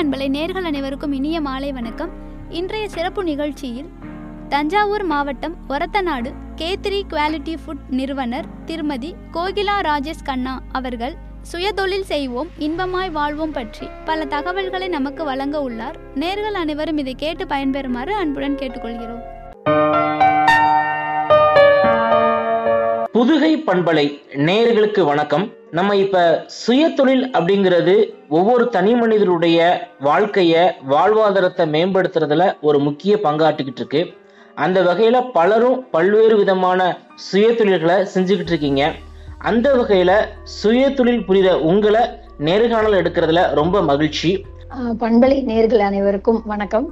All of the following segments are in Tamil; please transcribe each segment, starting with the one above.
பண்பலை நேர்கள் அனைவருக்கும் இனிய மாலை வணக்கம். இன்றைய சிறப்பு நிகழ்ச்சியில் தஞ்சாவூர் மாவட்டம் ஒரத்தநாடு K3 குவாலிட்டி ஃபுட் நிறுவனர் திருமதி கோகிலா ராஜேஷ் கண்ணா அவர்கள் சுயதொழில் செய்வோம் இன்பமாய் வாழ்வோம் பற்றி பல தகவல்களை நமக்கு வழங்க உள்ளார். நேர்கள் அனைவரும் இதை கேட்டு பயன்பெறுமாறு அன்புடன் கேட்டுக்கொள்கிறோம். புதுகை பண்பலை நேயர்களுக்கு வணக்கம். நம்ம இப்ப சுயதொழில் அப்படிங்கிறது ஒவ்வொரு தனி மனிதருடைய வாழ்க்கைய வாழ்வாதாரத்தை மேம்படுத்துறதுல ஒரு முக்கிய பங்காற்றிக்கிட்டு இருக்கு. அந்த வகையில பலரும் பல்வேறு விதமான சுயதொழில்களை செஞ்சுக்கிட்டு இருக்கீங்க. அந்த வகையில சுயதொழில் புரித உங்களை நேர்காணல் எடுக்கிறதுல ரொம்ப மகிழ்ச்சி. பண்பலை நேர்கள் அனைவருக்கும் வணக்கம்.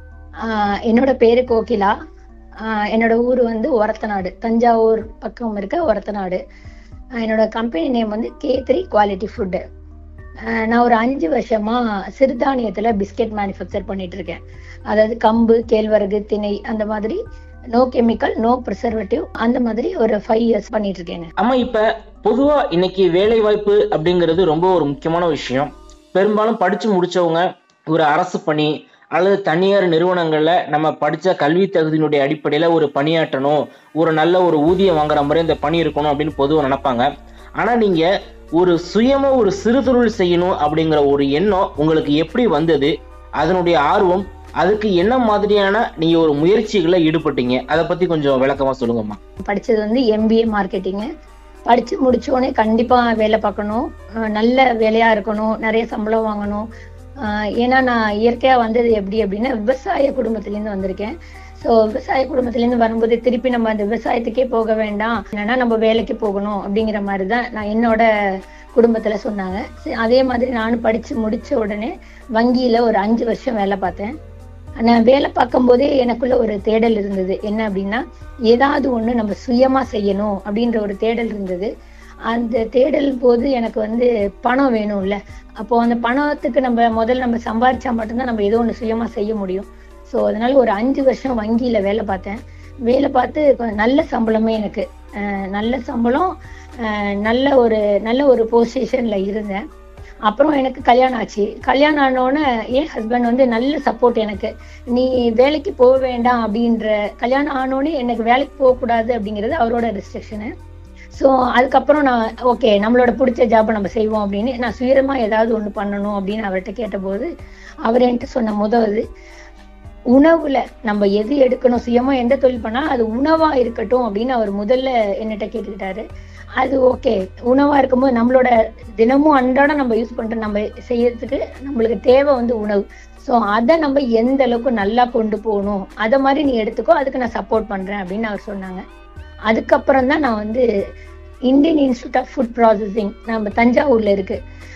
என்னோட பேரு கோகிலா. என்னோட ஊர் ஒரத்தநாடு, தஞ்சாவூர் பக்கம் இருக்க ஒரத்தநாடு. என்னோட company name K3 quality food. நான் ஒரு 5 வருஷமா சிறுதானியத்துல பிஸ்கெட் மேனுஃபேக்சர் பண்ணிட்டு இருக்கேன். அதாவது கம்பு, கேழ்வரகு, திணை, அந்த மாதிரி நோ கெமிக்கல், நோ ப்ரிசர்வேட்டிவ், அந்த மாதிரி ஒரு 5 இயர்ஸ் பண்ணிட்டு இருக்கேங்க. ஆமா, இப்ப பொதுவா இன்னைக்கு வேலை வாய்ப்பு அப்படிங்கிறது ரொம்ப ஒரு முக்கியமான விஷயம். பெரும்பாலும் படிச்சு முடிச்சவங்க ஒரு அரசு பணி அல்லது தனியார் நிறுவனங்கள்ல நம்ம படிச்ச கல்வி தகுதியினுடைய அடிப்படையில ஒரு பணியாற்றணும், ஒரு நல்ல ஒரு ஊதியம் வாங்குற மாதிரி இந்த பணி இருக்கணும் அப்படின்னு பொதுவாக நினைப்பாங்க. ஆனா நீங்க ஒரு சுயமா ஒரு சிறு தொழில் செய்யணும் அப்படிங்கிற ஒரு எண்ணம் உங்களுக்கு எப்படி வந்தது? அதனுடைய ஆர்வம், அதுக்கு என்ன மாதிரியான நீங்க ஒரு முயற்சிகளை ஈடுபட்டீங்க? அதை பத்தி கொஞ்சம் விளக்கமா சொல்லுங்கம்மா. படிச்சது MBA மார்க்கெட்டிங். படிச்சு முடிச்சோடனே கண்டிப்பா வேலை பார்க்கணும், நல்ல வேலையா இருக்கணும், நிறைய சம்பளம் வாங்கணும். ஏன்னா நான் இயற்கையா வந்தது எப்படி அப்படின்னா விவசாய குடும்பத்திலேருந்து வந்திருக்கேன். ஸோ விவசாய குடும்பத்திலேருந்து வரும்போது திருப்பி நம்ம அந்த விவசாயத்துக்கே போக வேண்டாம், என்னன்னா நம்ம வேலைக்கு போகணும் அப்படிங்கிற மாதிரி தான் நான் என்னோட குடும்பத்துல சொன்னாங்க. அதே மாதிரி நானும் படிச்சு முடிச்ச உடனே வங்கியில ஒரு 5 வருஷம் வேலை பார்த்தேன். நான் வேலை பார்க்கும் போதே எனக்குள்ள ஒரு தேடல் இருந்தது. என்ன அப்படின்னா ஏதாவது ஒண்ணு நம்ம சுயமா செய்யணும் அப்படின்ற ஒரு தேடல் இருந்தது. அந்த தேடல் போது எனக்கு பணம் வேணும்ல. அப்போ அந்த பணத்துக்கு நம்ம சம்பாதிச்சா மட்டும்தான் நம்ம ஏதோ ஒண்ணு சுயமா செய்ய முடியும். ஸோ அதனால ஒரு 5 வருஷம் வங்கியில வேலை பார்த்தேன். வேலை பார்த்து நல்ல சம்பளமே, எனக்கு நல்ல சம்பளம், நல்ல ஒரு பொசிஷன்ல இருந்தேன். அப்புறம் எனக்கு கல்யாணம் ஆச்சு. கல்யாணம் ஆனோடனே என் ஹஸ்பண்ட் நல்ல சப்போர்ட். எனக்கு நீ வேலைக்கு போக வேண்டாம் அப்படின்ற, கல்யாணம் ஆனோடனே எனக்கு வேலைக்கு போகக்கூடாது அப்படிங்கிறது அவரோட ரெஸ்ட்ரிக்ஷனு. ஸோ அதுக்கப்புறம் நான் ஓகே, நம்மளோட பிடிச்ச ஜாபை நம்ம செய்வோம் அப்படின்னு நான் சுயமா ஏதாவது ஒன்று பண்ணணும் அப்படின்னு அவர்கிட்ட கேட்டபோது அவர் என்கிட்ட சொன்ன முதல் உணவுல நம்ம எது எடுக்கணும், சுயமா எந்த தொழில் பண்ணா அது உணவா இருக்கட்டும் அப்படின்னு அவர் முதல்ல என்னகிட்ட கேட்டுக்கிட்டாரு. அது ஓகே, உணவா இருக்கும்போது நம்மளோட தினமும் அன்றாட நம்ம யூஸ் பண்ற நம்ம செய்யறதுக்கு நம்மளுக்கு தேவை உணவு. ஸோ அதை நம்ம எந்த அளவுக்கு நல்லா கொண்டு போகணும், அதை மாதிரி நீ எடுத்துக்கோ, அதுக்கு நான் சப்போர்ட் பண்றேன் அப்படின்னு அவர் சொன்னாங்க. அதுக்கப்புறம் தான் நான் Indian institute of food processing நம்ம தஞ்சாவூர்ல இருக்கு,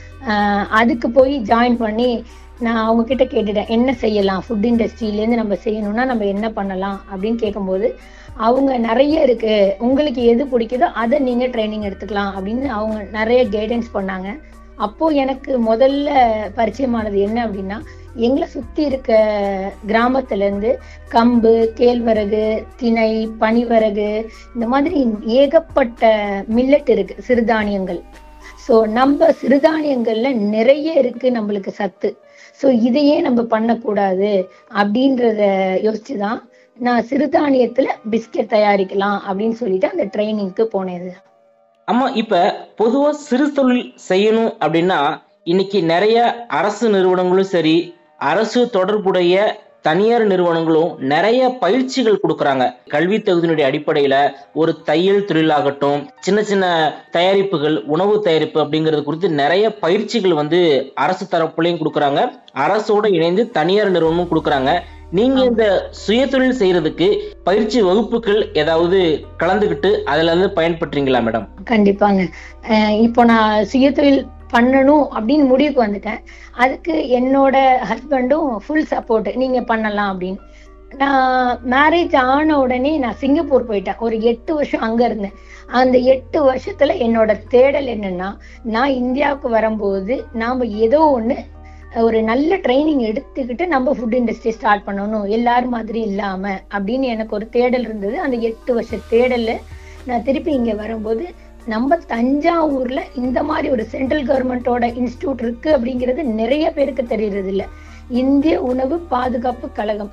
அதுக்கு போய் ஜாயின் பண்ணி நான் அவங்க கிட்ட கேட்டுட்டேன் என்ன செய்யலாம், ஃபுட் இண்டஸ்ட்ரியிலேருந்து நம்ம செய்யணும்னா நம்ம என்ன பண்ணலாம் அப்படின்னு கேட்கும்போது அவங்க நிறைய இருக்கு, உங்களுக்கு எது பிடிக்குதோ அதை நீங்க ட்ரைனிங் எடுத்துக்கலாம் அப்படின்னு அவங்க நிறைய கைடன்ஸ் பண்ணாங்க. அப்போ எனக்கு முதல்ல பரிச்சயமானது என்ன அப்படின்னா, எங்களை சுத்தி இருக்க கிராமத்துல இருந்து கம்பு, கேழ்வரகு, திணை, பனிவரகு, இந்த மாதிரி ஏகப்பட்ட மில்லட் இருக்கு, சிறுதானியங்கள். ஸோ நம்ம சிறுதானியங்கள்ல நிறைய இருக்கு நம்மளுக்கு சத்து. ஸோ இதையே நம்ம பண்ணக்கூடாது அப்படின்றத யோசிச்சுதான் நான் சிறுதானியத்துல பிஸ்கெட் தயாரிக்கலாம் அப்படின்னு சொல்லிட்டு அந்த ட்ரைனிங்க்கு போனது. ஆமா, இப்ப பொதுவா சிறு தொழில் செய்யணும் அப்படின்னா இன்னைக்கு நிறைய அரசு நிறுவனங்களும் சரி, அரசு தொடர்புடைய தனியார் நிறுவனங்களும் நிறைய பயிற்சிகள் கொடுக்கறாங்க. கல்வி தகுதியினுடைய அடிப்படையில ஒரு தையல் தொழிலாகட்டும், சின்ன சின்ன தயாரிப்புகள், உணவு தயாரிப்பு அப்படிங்கிறது குறித்து நிறைய பயிற்சிகள் அரசு தரப்புலையும் கொடுக்கறாங்க, அரசோட இணைந்து தனியார் நிறுவனமும் கொடுக்கறாங்க. நீங்க இந்த சுயதொழில் செய்யறதுக்கு பயிற்சி வகுப்புகள் ஏதாவது கலந்துகிட்டு அதுல பயன்படுறீங்களா மேடம்? கண்டிப்பாங்க. இப்போ நான் சுயதொழில் பண்ணணும் அப்படின்னு முடிவுக்கு வந்துட்டேன். அதுக்கு என்னோட ஹஸ்பண்டும் ஃபுல் சப்போர்ட், நீங்க பண்ணலாம் அப்படின்னு. நான் மேரேஜ் ஆன உடனே நான் சிங்கப்பூர் போயிட்டேன். ஒரு 8 வருஷம் அங்க இருந்தேன். அந்த 8 வருஷத்துல என்னோட தேடல் என்னன்னா, நான் இந்தியாவுக்கு வரும்போது நாம ஏதோ ஒண்ணு ஒரு நல்ல ட்ரைனிங் எடுத்துக்கிட்டு நம்ம ஃபுட் இண்டஸ்ட்ரி ஸ்டார்ட் பண்ணணும், எல்லாரும் மாதிரி இல்லாம அப்படின்னு எனக்கு ஒரு தேடல் இருந்தது. அந்த 8 வருஷ தேடல்ல நான் திருப்பி இங்க வரும்போது நம்ம தஞ்சாவூர்ல இந்த மாதிரி ஒரு சென்ட்ரல் கவர்மெண்டோட இன்ஸ்டிடியூட் இருக்கு அப்படிங்கிறது நிறைய பேருக்கு தெரியறது இல்லை. இந்திய உணவு பாதுகாப்பு கழகம்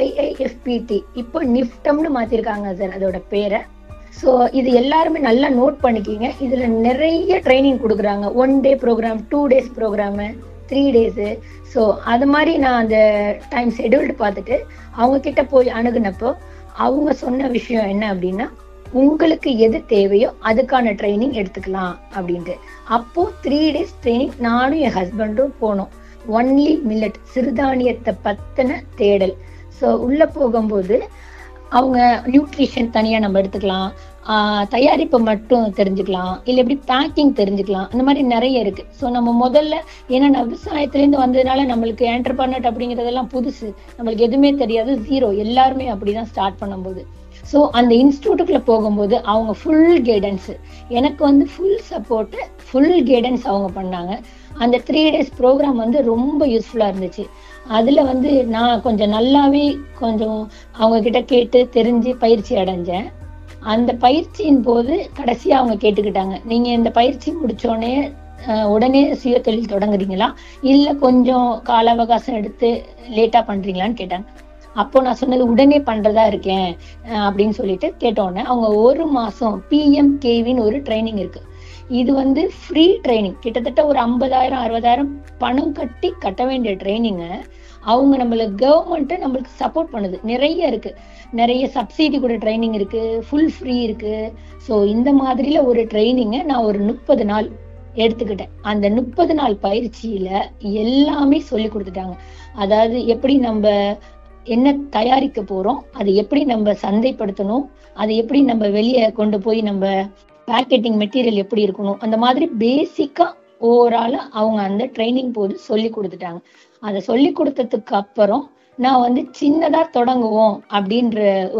IIFPT, இப்போ நிஃப்டம்னு மாத்திருக்காங்க சார் அதோட பேரை. ஸோ இது எல்லாருமே நல்லா நோட் பண்ணிக்கிங்க. இதுல நிறைய ட்ரைனிங் கொடுக்குறாங்க. 1 day program, 2 days program, 3 days. So அது மாதிரி நான் அந்த டைம் ஷெடியூல்டு பார்த்துட்டு அவங்க கிட்ட போய் அணுகுனப்போ அவங்க சொன்ன விஷயம் என்ன அப்படின்னா, உங்களுக்கு எது தேவையோ அதுக்கான ட்ரைனிங் எடுத்துக்கலாம் அப்படின்ட்டு. அப்போ 3 days ட்ரைனிங் நானும் என் ஹஸ்பண்டும் போனோம். ஒன்லி மில்லட், சிறுதானியத்தை பத்தின தேடல். ஸோ உள்ள போகும்போது அவங்க நியூட்ரிஷன் தனியா நம்ம எடுத்துக்கலாம், தயாரிப்பு மட்டும் தெரிஞ்சுக்கலாம், இல்லை எப்படி பேக்கிங் தெரிஞ்சுக்கலாம், அந்த மாதிரி நிறைய இருக்கு. ஸோ நம்ம முதல்ல ஏன்னா விவசாயத்துலேருந்து வந்ததுனால நம்மளுக்கு என்டர்பிரனர் அப்படிங்கிறதெல்லாம் புதுசு, நம்மளுக்கு எதுவுமே தெரியாது, ஜீரோ. எல்லாருமே அப்படிதான் ஸ்டார்ட் பண்ணும்போது. ஸோ அந்த இன்ஸ்டியூட்டுக்குள்ள போகும்போது அவங்க ஃபுல் கைடன்ஸ், எனக்கு வந்து ஃபுல் சப்போர்ட், ஃபுல் கைடன்ஸ் அவங்க பண்ணாங்க. அந்த 3 days ப்ரோக்ராம் வந்து ரொம்ப யூஸ்ஃபுல்லா இருந்துச்சு. அதுல வந்து நான் கொஞ்சம் நல்லாவே கொஞ்சம் அவங்க கிட்ட கேட்டு தெரிஞ்சு பயிற்சி அடைஞ்சேன். அந்த பயிற்சியின் போது கடைசியா அவங்க கேட்டுக்கிட்டாங்க, நீங்க இந்த பயிற்சி முடிச்சோடனே உடனே சுய தொழில் தொடங்குறீங்களா, இல்ல கொஞ்சம் கால அவகாசம் எடுத்து லேட்டா பண்றீங்களான்னு கேட்டாங்க. அப்போ நான் சொன்னது உடனே பண்றதா இருக்கேன் அப்படின்னு சொல்லிட்டு கேட்டோன்னே அவங்க 1 மாசம் PMKVன்னு ஒரு ட்ரைனிங் இருக்கு. இது வந்து ஃப்ரீ ட்ரைனிங், கிட்டத்தட்ட ஒரு 50,000 60,000 பணம் கட்ட வேண்டிய ட்ரைனிங்க அவங்க நம்மளுக்கு கவர்மெண்ட் நம்மளுக்கு சப்போர்ட் பண்ணுது. நிறைய இருக்கு, நிறைய சப்சிடி கூட ட்ரைனிங் இருக்கு, ஃபுல் ஃப்ரீ இருக்கு. ஸோ இந்த மாதிரில ஒரு ட்ரைனிங்கை நான் ஒரு 30 நாள் எடுத்துக்கிட்டேன். அந்த 30 நாள் பயிற்சியில எல்லாமே சொல்லி கொடுத்துட்டாங்க. அதாவது எப்படி நம்ம என்ன தயாரிக்க போறோம், அது எப்படி நம்ம சந்தைப்படுத்தணும், அது எப்படி நம்ம வெளியே கொண்டு போய் நம்ம பேக்கெட்டிங் மெட்டீரியல் எப்படி இருக்கணும், அந்த மாதிரி பேசிக்கா ஓவராலா அவங்க அந்த ட்ரைனிங் போது சொல்லி கொடுத்துட்டாங்க. அதை சொல்லி கொடுத்ததுக்கு அப்புறம் நான் வந்து சின்னதா தொடங்குவோம் அப்படின்ற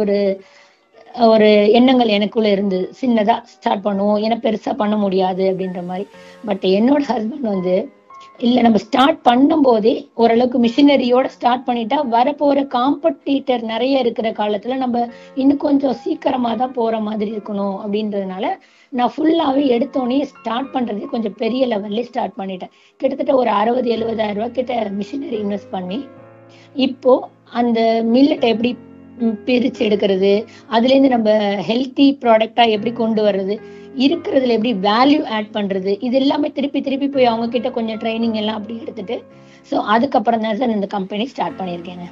ஒரு எண்ணங்கள் எனக்குள்ள இருந்தது. சின்னதா ஸ்டார்ட் பண்ணுவோம், ஏன்னா பெருசா பண்ண முடியாது அப்படின்ற மாதிரி. பட் என்னோட ஹஸ்பண்ட் வந்து இல்ல, நம்ம ஸ்டார்ட் பண்ணும் போதே ஓரளவுக்கு மிஷினரியோட ஸ்டார்ட் பண்ணிட்டா வரப்போற காம்படிட்டர் நிறைய இருக்கிற காலத்துல நம்ம இன்னும் கொஞ்சம் சீக்கிரமா தான் போற மாதிரி இருக்கணும் அப்படின்றதுனால நான் ஃபுல்லாவே எடுத்தோடனே ஸ்டார்ட் பண்றது கொஞ்சம் பெரிய லெவல்ல ஸ்டார்ட் பண்ணிட்டேன். கிட்டத்தட்ட ஒரு 60,000-70,000 ரூபாய் கிட்ட மிஷினரி இன்வெஸ்ட் பண்ணி இப்போ அந்த மில்லட்டை எப்படி பிரிச்சு எடுக்கிறது, அதுல இருந்து நம்ம ஹெல்த்தி ப்ராடக்டா எப்படி கொண்டு வர்றது, இருக்கிறதுல எப்படி வேல்யூ ஆட் பண்றது, இது எல்லாமே திருப்பி போய் அவங்க கிட்ட கொஞ்சம் ட்ரைனிங் எல்லாம் அப்படி எடுத்துட்டு ஸோ அதுக்கப்புறம் தான் சார் இந்த கம்பெனி ஸ்டார்ட் பண்ணியிருக்கேங்க.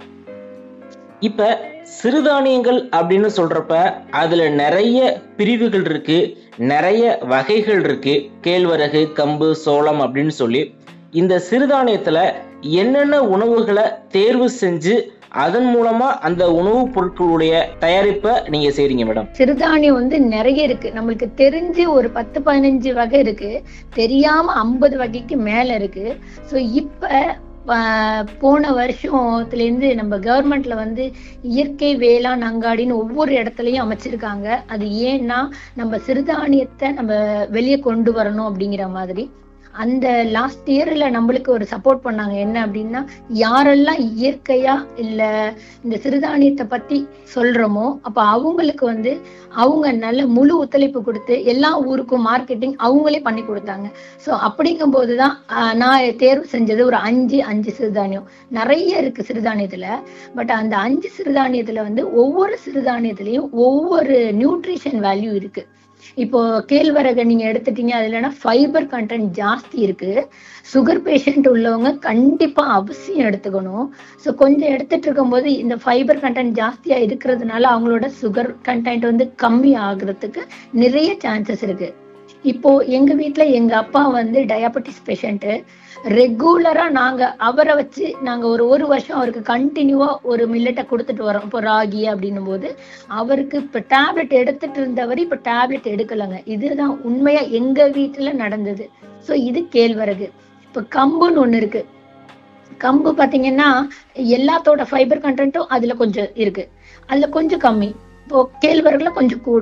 இப்ப சிறுதானியங்கள் அப்படின்னு சொல்றப்ப அதுல நிறைய பிரிவுகள் இருக்கு, நிறைய வகைகள் இருக்கு. கேழ்வரகு, கம்பு, சோளம் அப்படின்னு சொல்லி இந்த சிறுதானியத்துல என்னென்ன உணவுகளை தேர்வு செஞ்சு அதன் மூலமா அந்த உணவுப் பொருட்களுடைய தயாரிப்பை நீங்க செய்றீங்க மேடம்? சிறுதானியம் வந்து நிறைய இருக்கு, நம்மளுக்கு தெரிஞ்சு ஒரு 10-15 வகை இருக்கு, தெரியாம 50 வகைக்கு மேல இருக்கு. ஸோ இப்ப போன வருஷத்துல இருந்து நம்ம கவர்மெண்ட்ல வந்து இயற்கை வேளாண் அங்காடின்னு ஒவ்வொரு இடத்துலயும் அமைச்சிருக்காங்க. அது ஏன்னா நம்ம சிறுதானியத்தை நம்ம வெளியே கொண்டு வரணும் அப்படிங்கிற மாதிரி. அந்த லாஸ்ட் இயர்ல நம்மளுக்கு ஒரு சப்போர்ட் பண்ணாங்க. என்ன அப்படின்னா, யாரெல்லாம் இயற்கையா இல்ல இந்த சிறுதானியத்தை பத்தி சொல்றோமோ அப்ப அவங்களுக்கு வந்து அவங்க நல்ல முழு ஒத்துழைப்பு கொடுத்து எல்லா ஊருக்கும் மார்க்கெட்டிங் அவங்களே பண்ணி கொடுத்தாங்க. ஸோ அப்படிங்கும் போதுதான் நான் தேர்வு செஞ்சது ஒரு 5 சிறுதானியம். நிறைய இருக்கு சிறுதானியத்துல. பட் அந்த 5 சிறுதானியத்துல வந்து ஒவ்வொரு சிறுதானியத்திலையும் ஒவ்வொரு நியூட்ரிஷன் வேல்யூ இருக்கு. இப்போ கேழ்வரகு நீங்க எடுத்துட்டீங்க, அதுலன்னா ஃபைபர் கண்டென்ட் ஜாஸ்தி இருக்கு. சுகர் பேஷண்ட் உள்ளவங்க கண்டிப்பா அவசியம் எடுத்துக்கணும். ஸோ கொஞ்சம் எடுத்துட்டு இருக்கும் போது இந்த ஃபைபர் கண்டென்ட் ஜாஸ்தியா இருக்கிறதுனால அவங்களோட சுகர் கண்டென்ட் வந்து கம்மி ஆகுறதுக்கு நிறைய சான்சஸ் இருக்கு. இப்போ எங்க வீட்டுல எங்க அப்பா வந்து டயாபெட்டிஸ் பேஷண்ட். ரெகுலரா நாங்க அவரை வச்சு நாங்க ஒரு வருஷம் அவருக்கு கண்டினியூவா ஒரு மில்லட்டை கொடுத்துட்டு வரோம். இப்போ ராகி அப்படின்னும் போது அவருக்கு இப்ப டேப்லெட் எடுத்துட்டு இருந்தவர் இப்ப டேப்லெட் எடுக்கலங்க. இதுதான் உண்மையா எங்க வீட்டுல நடந்தது. ஸோ இது கேழ்வரகு. இப்ப கம்புன்னு ஒண்ணு இருக்கு. கம்பு பாத்தீங்கன்னா எல்லாத்தோட ஃபைபர் கண்டென்ட்டும் அதுல கொஞ்சம் இருக்கு, அதுல கொஞ்சம் கம்மி. இப்போ கேழ்வரகுல கொஞ்சம் கூட.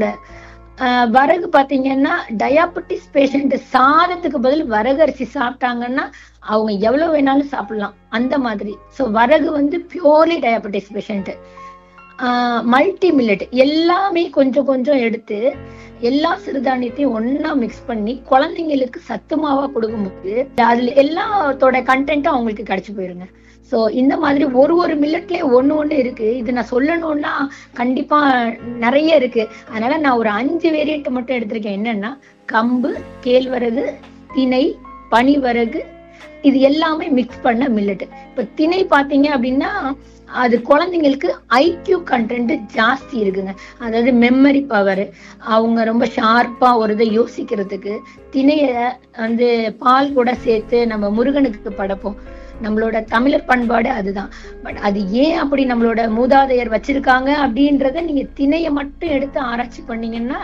வரகு பாத்தீங்கன்னா டயாபெட்டிஸ் பேஷண்ட் சாதத்துக்கு பதில் வரகு அரிசி சாப்பிட்டாங்கன்னா அவங்க எவ்வளவு வேணாலும் சாப்பிடலாம், அந்த மாதிரி. ஸோ வரகு வந்து purely diabetes patient. Multi millet எல்லாமே கொஞ்சம் கொஞ்சம் எடுத்து எல்லா சிறுதானியத்தையும் ஒன்னா மிக்ஸ் பண்ணி குழந்தைங்களுக்கு சத்துமாவா கொடுக்கும்போது அதுல எல்லாத்தோட கண்டென்ட்டும் அவங்களுக்கு கிடைச்சு போயிருங்க. சோ இந்த மாதிரி ஒரு மில்லட்லயே ஒண்ணு இருக்கு. இது நான் சொல்லணும்னா கண்டிப்பா நிறைய இருக்கு. அதனால நான் ஒரு 5 வேரியன்ட் மட்டும் எடுத்திருக்கேன். என்னன்னா கம்பு, கேழ்வரகு, திணை, பனிவரகு, இது எல்லாமே மிக்ஸ் பண்ண மில்லட். இப்ப திணை பாத்தீங்க அப்படின்னா அது குழந்தைங்களுக்கு ஐக்யூ கண்டென்ட் ஜாஸ்தி இருக்குங்க. அதாவது மெமரி பவர், அவங்க ரொம்ப ஷார்ப்பா ஒரு இதை யோசிக்கிறதுக்கு திணைய வந்து பால் கூட சேர்த்து நம்ம முருகனுக்கு படைப்போம். நம்மளோட தமிழர் பண்பாடு அதுதான். பட் அது ஏன் அப்படி நம்மளோட மூதாதையர் வச்சிருக்காங்க அப்படின்றத நீங்க திணைய மட்டும் எடுத்து ஆராய்ச்சி பண்ணீங்கன்னா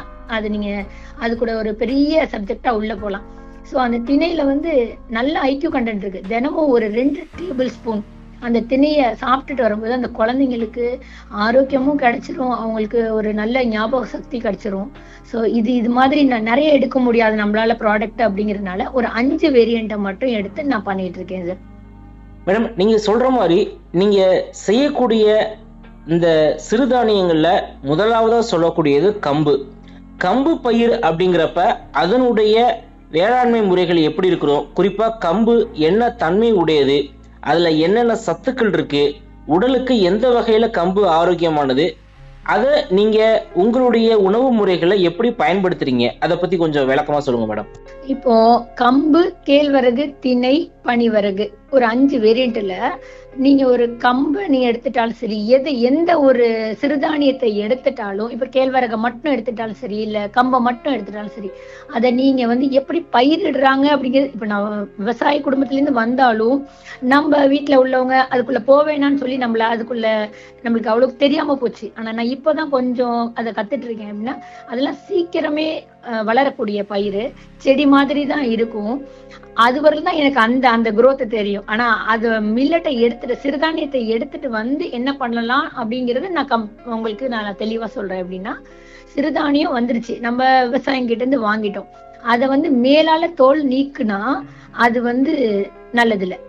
அது கூட ஒரு பெரிய சப்ஜெக்டா உள்ள போலாம். சோ அந்த திணையில வந்து நல்ல ஐக்யூ கண்டென்ட் இருக்கு. தினமும் ஒரு 2 டேபிள் ஸ்பூன் அந்த திணைய சாப்பிட்டுட்டு வரும்போது அந்த குழந்தைங்களுக்கு ஆரோக்கியமும் கிடைச்சிரும், அவங்களுக்கு ஒரு நல்ல ஞாபக சக்தி கிடைச்சிரும். ஸோ இது மாதிரி நான் நிறைய எடுக்க முடியாது நம்மளால ப்ராடக்ட் அப்படிங்கிறதுனால ஒரு 5 வேரியண்ட்டை மட்டும் எடுத்து நான் பண்ணிட்டு இருக்கேன் சார். மேடம், நீங்க சொல்ற மாதிரி நீங்க செய்யக்கூடிய இந்த சிறுதானியங்கள்ல முதலாவதா சொல்லக்கூடியது கம்பு. கம்பு பயிர் அப்படிங்கிறப்ப அதனுடைய வேளாண்மை முறைகள் எப்படி இருக்கிறோம், குறிப்பா கம்பு என்ன தன்மை உடையது, அதுல என்னென்ன சத்துக்கள் இருக்கு, உடலுக்கு எந்த வகையில கம்பு ஆரோக்கியமானது, அதை நீங்க உங்களுடைய உணவு முறைகளை எப்படி பயன்படுத்துறீங்க, அதை பத்தி கொஞ்சம் விளக்கமா சொல்லுங்க மேடம். இப்போ கம்பு, கேழ்வரகு, திணை, பனிவரகு ஒரு 5 வேரியன்ட்ல நீங்க ஒரு கம்பு நீங்க எடுத்துட்டாலும் சரி, எந்த ஒரு சிறுதானியத்தை எடுத்துட்டாலும், இப்ப கேழ்வரகை மட்டும் எடுத்துட்டாலும் சரி, இல்ல கம்பை மட்டும் எடுத்துட்டாலும் சரி, அதை நீங்க வந்து எப்படி பயிரிடுறாங்க அப்படிங்கிறது. இப்ப நான் விவசாய குடும்பத்துல இருந்து வந்தாலும் நம்ம வீட்டுல உள்ளவங்க அதுக்குள்ள போவேனான்னு சொல்லி நம்மளுக்கு அவ்வளவு தெரியாம போச்சு. ஆனா நான் இப்பதான் கொஞ்சம் அதை கத்துட்டு இருக்கேன். அப்படின்னா அதெல்லாம் சீக்கிரமே வளரக்கூடிய பயிர், செடி மாதிரி தான் இருக்கும். அது வரலாம் எனக்கு அந்த குரோத் தெரியும். ஆனா அது மில்லட்டை எடுத்துட்டு சிறுதானியத்தை எடுத்துட்டு வந்து என்ன பண்ணலாம் அப்படிங்கறது உங்களுக்கு நான் தெளிவா சொல்றேன். அப்படின்னா சிறுதானியம் வந்துருச்சு, நம்ம விவசாயம் கிட்ட இருந்து வாங்கிட்டோம். அதை வந்து மேலால தோல் நீக்குனா அது வந்து நல்லது இல்ல.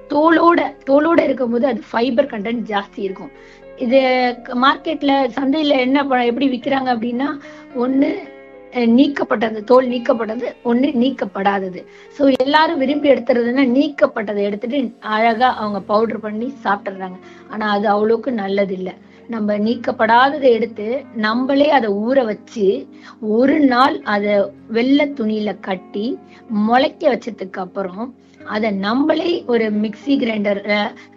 தோலோட இருக்கும் போது அது ஃபைபர் கண்டென்ட் ஜாஸ்தி இருக்கும். இது மார்க்கெட்ல சந்தையில எப்படி விக்கிறாங்க அப்படின்னா, ஒண்ணு நீக்கப்பட்டது, தோல் நீக்கப்பட்டது, ஒண்ணு நீக்கப்படாதது. சோ எல்லாரும் விரும்பி எடுத்துறதுன்னா நீக்கப்பட்டதை எடுத்துட்டு அழகா அவங்க பவுடர் பண்ணி சாப்பிட்டுறாங்க. ஆனா அது அவ்வளவுக்கு நல்லது இல்லை. நம்ம நீக்கப்படாததை எடுத்து நம்மளே அதை ஊற வச்சு ஒரு நாள் அதை வெள்ளை துணியில கட்டி முளைக்க வச்சதுக்கு அப்புறம் அதை நம்மளே ஒரு மிக்சி கிரைண்டர்ல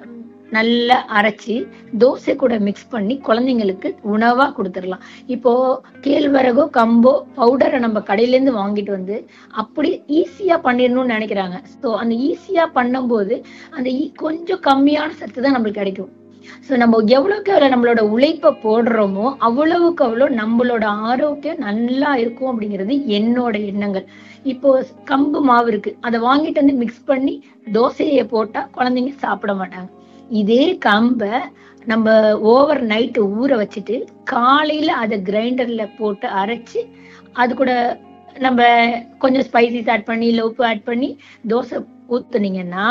நல்லா அரைச்சி தோசை கூட மிக்ஸ் பண்ணி குழந்தைங்களுக்கு உணவா கொடுத்துடலாம். இப்போ கேழ்வரகோ கம்போ பவுடரை நம்ம கடையில இருந்து வாங்கிட்டு வந்து அப்படி ஈஸியா பண்ணிடணும்னு நினைக்கிறாங்க. ஸோ அந்த ஈஸியா பண்ணும்போது அந்த கொஞ்சம் கம்மியான சத்து தான் நம்மளுக்கு கிடைக்கும். ஸோ நம்ம எவ்வளவுக்கு எவ்வளவு நம்மளோட உழைப்பை போடுறோமோ அவ்வளவுக்கு அவ்வளோ நம்மளோட ஆரோக்கியம் நல்லா இருக்கும் அப்படிங்கிறது என்னோட எண்ணங்கள். இப்போ கம்பு மாவு இருக்கு, அதை வாங்கிட்டு வந்து மிக்ஸ் பண்ணி தோசையை போட்டா குழந்தைங்க சாப்பிட மாட்டாங்க. இதே கம்பை நம்ம ஓவர் நைட்டு ஊற வச்சுட்டு காலையில அதை கிரைண்டர்ல போட்டு அரைச்சு அது கூட நம்ம கொஞ்சம் ஸ்பைசிஸ் ஆட் பண்ணி இல்ல உப்பு ஆட் பண்ணி தோசை ஊத்துனீங்கன்னா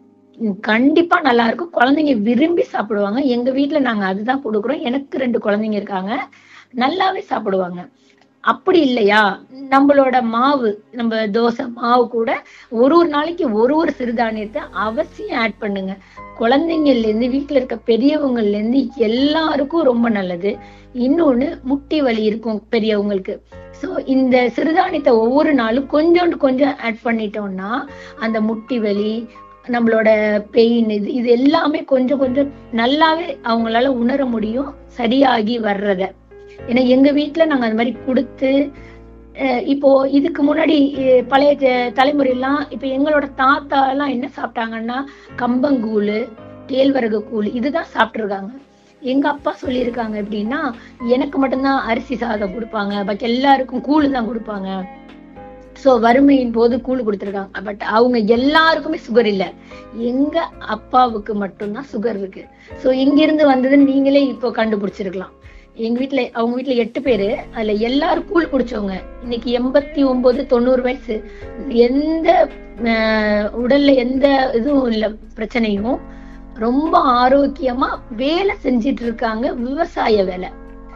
கண்டிப்பா நல்லா இருக்கும். குழந்தைங்க விரும்பி சாப்பிடுவாங்க. எங்க வீட்டுல நாங்க அதுதான் கொடுக்குறோம். எனக்கு 2 குழந்தைங்க இருக்காங்க, நல்லாவே சாப்பிடுவாங்க. அப்படி இல்லையா, நம்மளோட மாவு, நம்ம தோசை மாவு கூட ஒரு நாளைக்கு ஒரு சிறுதானியத்தை அவசியம் ஆட் பண்ணுங்க. குழந்தைங்கள்ல இருந்து வீட்டுல இருக்க பெரியவங்கள்ல இருந்து எல்லாருக்கும் ரொம்ப நல்லது. இன்னொன்னு முட்டி வலி இருக்கும் பெரியவங்களுக்கு. சோ இந்த சிறுதானியத்தை ஒவ்வொரு நாளும் கொஞ்சம் ஆட் பண்ணிட்டோம்னா அந்த முட்டி வலி, நம்மளோட பெயின், இது எல்லாமே கொஞ்சம் நல்லாவே அவங்களால உணர முடியும் சரியாகி வர்றத. ஏன்னா எங்க வீட்டுல நாங்க அந்த மாதிரி கொடுத்து இப்போ இதுக்கு முன்னாடி பழைய தலைமுறையெல்லாம் இப்ப எங்களோட தாத்தா எல்லாம் என்ன சாப்பிட்டாங்கன்னா கம்பங்கூழ், கேழ்வரகு கூழ் இதுதான் சாப்பிட்டு இருக்காங்க. எங்க அப்பா சொல்லியிருக்காங்க எப்படின்னா, எனக்கு மட்டும்தான் அரிசி சாதம் கொடுப்பாங்க, பட் எல்லாருக்கும் கூழ் தான் கொடுப்பாங்க. சோ வறுமையின் போது கூழ் கொடுத்துருக்காங்க. பட் அவங்க எல்லாருக்குமே சுகர் இல்ல, எங்க அப்பாவுக்கு மட்டும்தான் சுகர் இருக்கு. சோ இங்க இருந்து வந்ததுன்னு நீங்களே இப்போ கண்டுபிடிச்சிருக்கலாம். அவங்க வீட்டுல 8 பேரு, அதுல எல்லாரும் கூழ் குடிச்சவங்க. இன்னைக்கு 89, 90 வயசு, எந்த உடல்ல எந்த இதுவும் இல்ல பிரச்சனையும், ரொம்ப ஆரோக்கியமா வேலை செஞ்சிட்டு இருக்காங்க, விவசாய வேலை.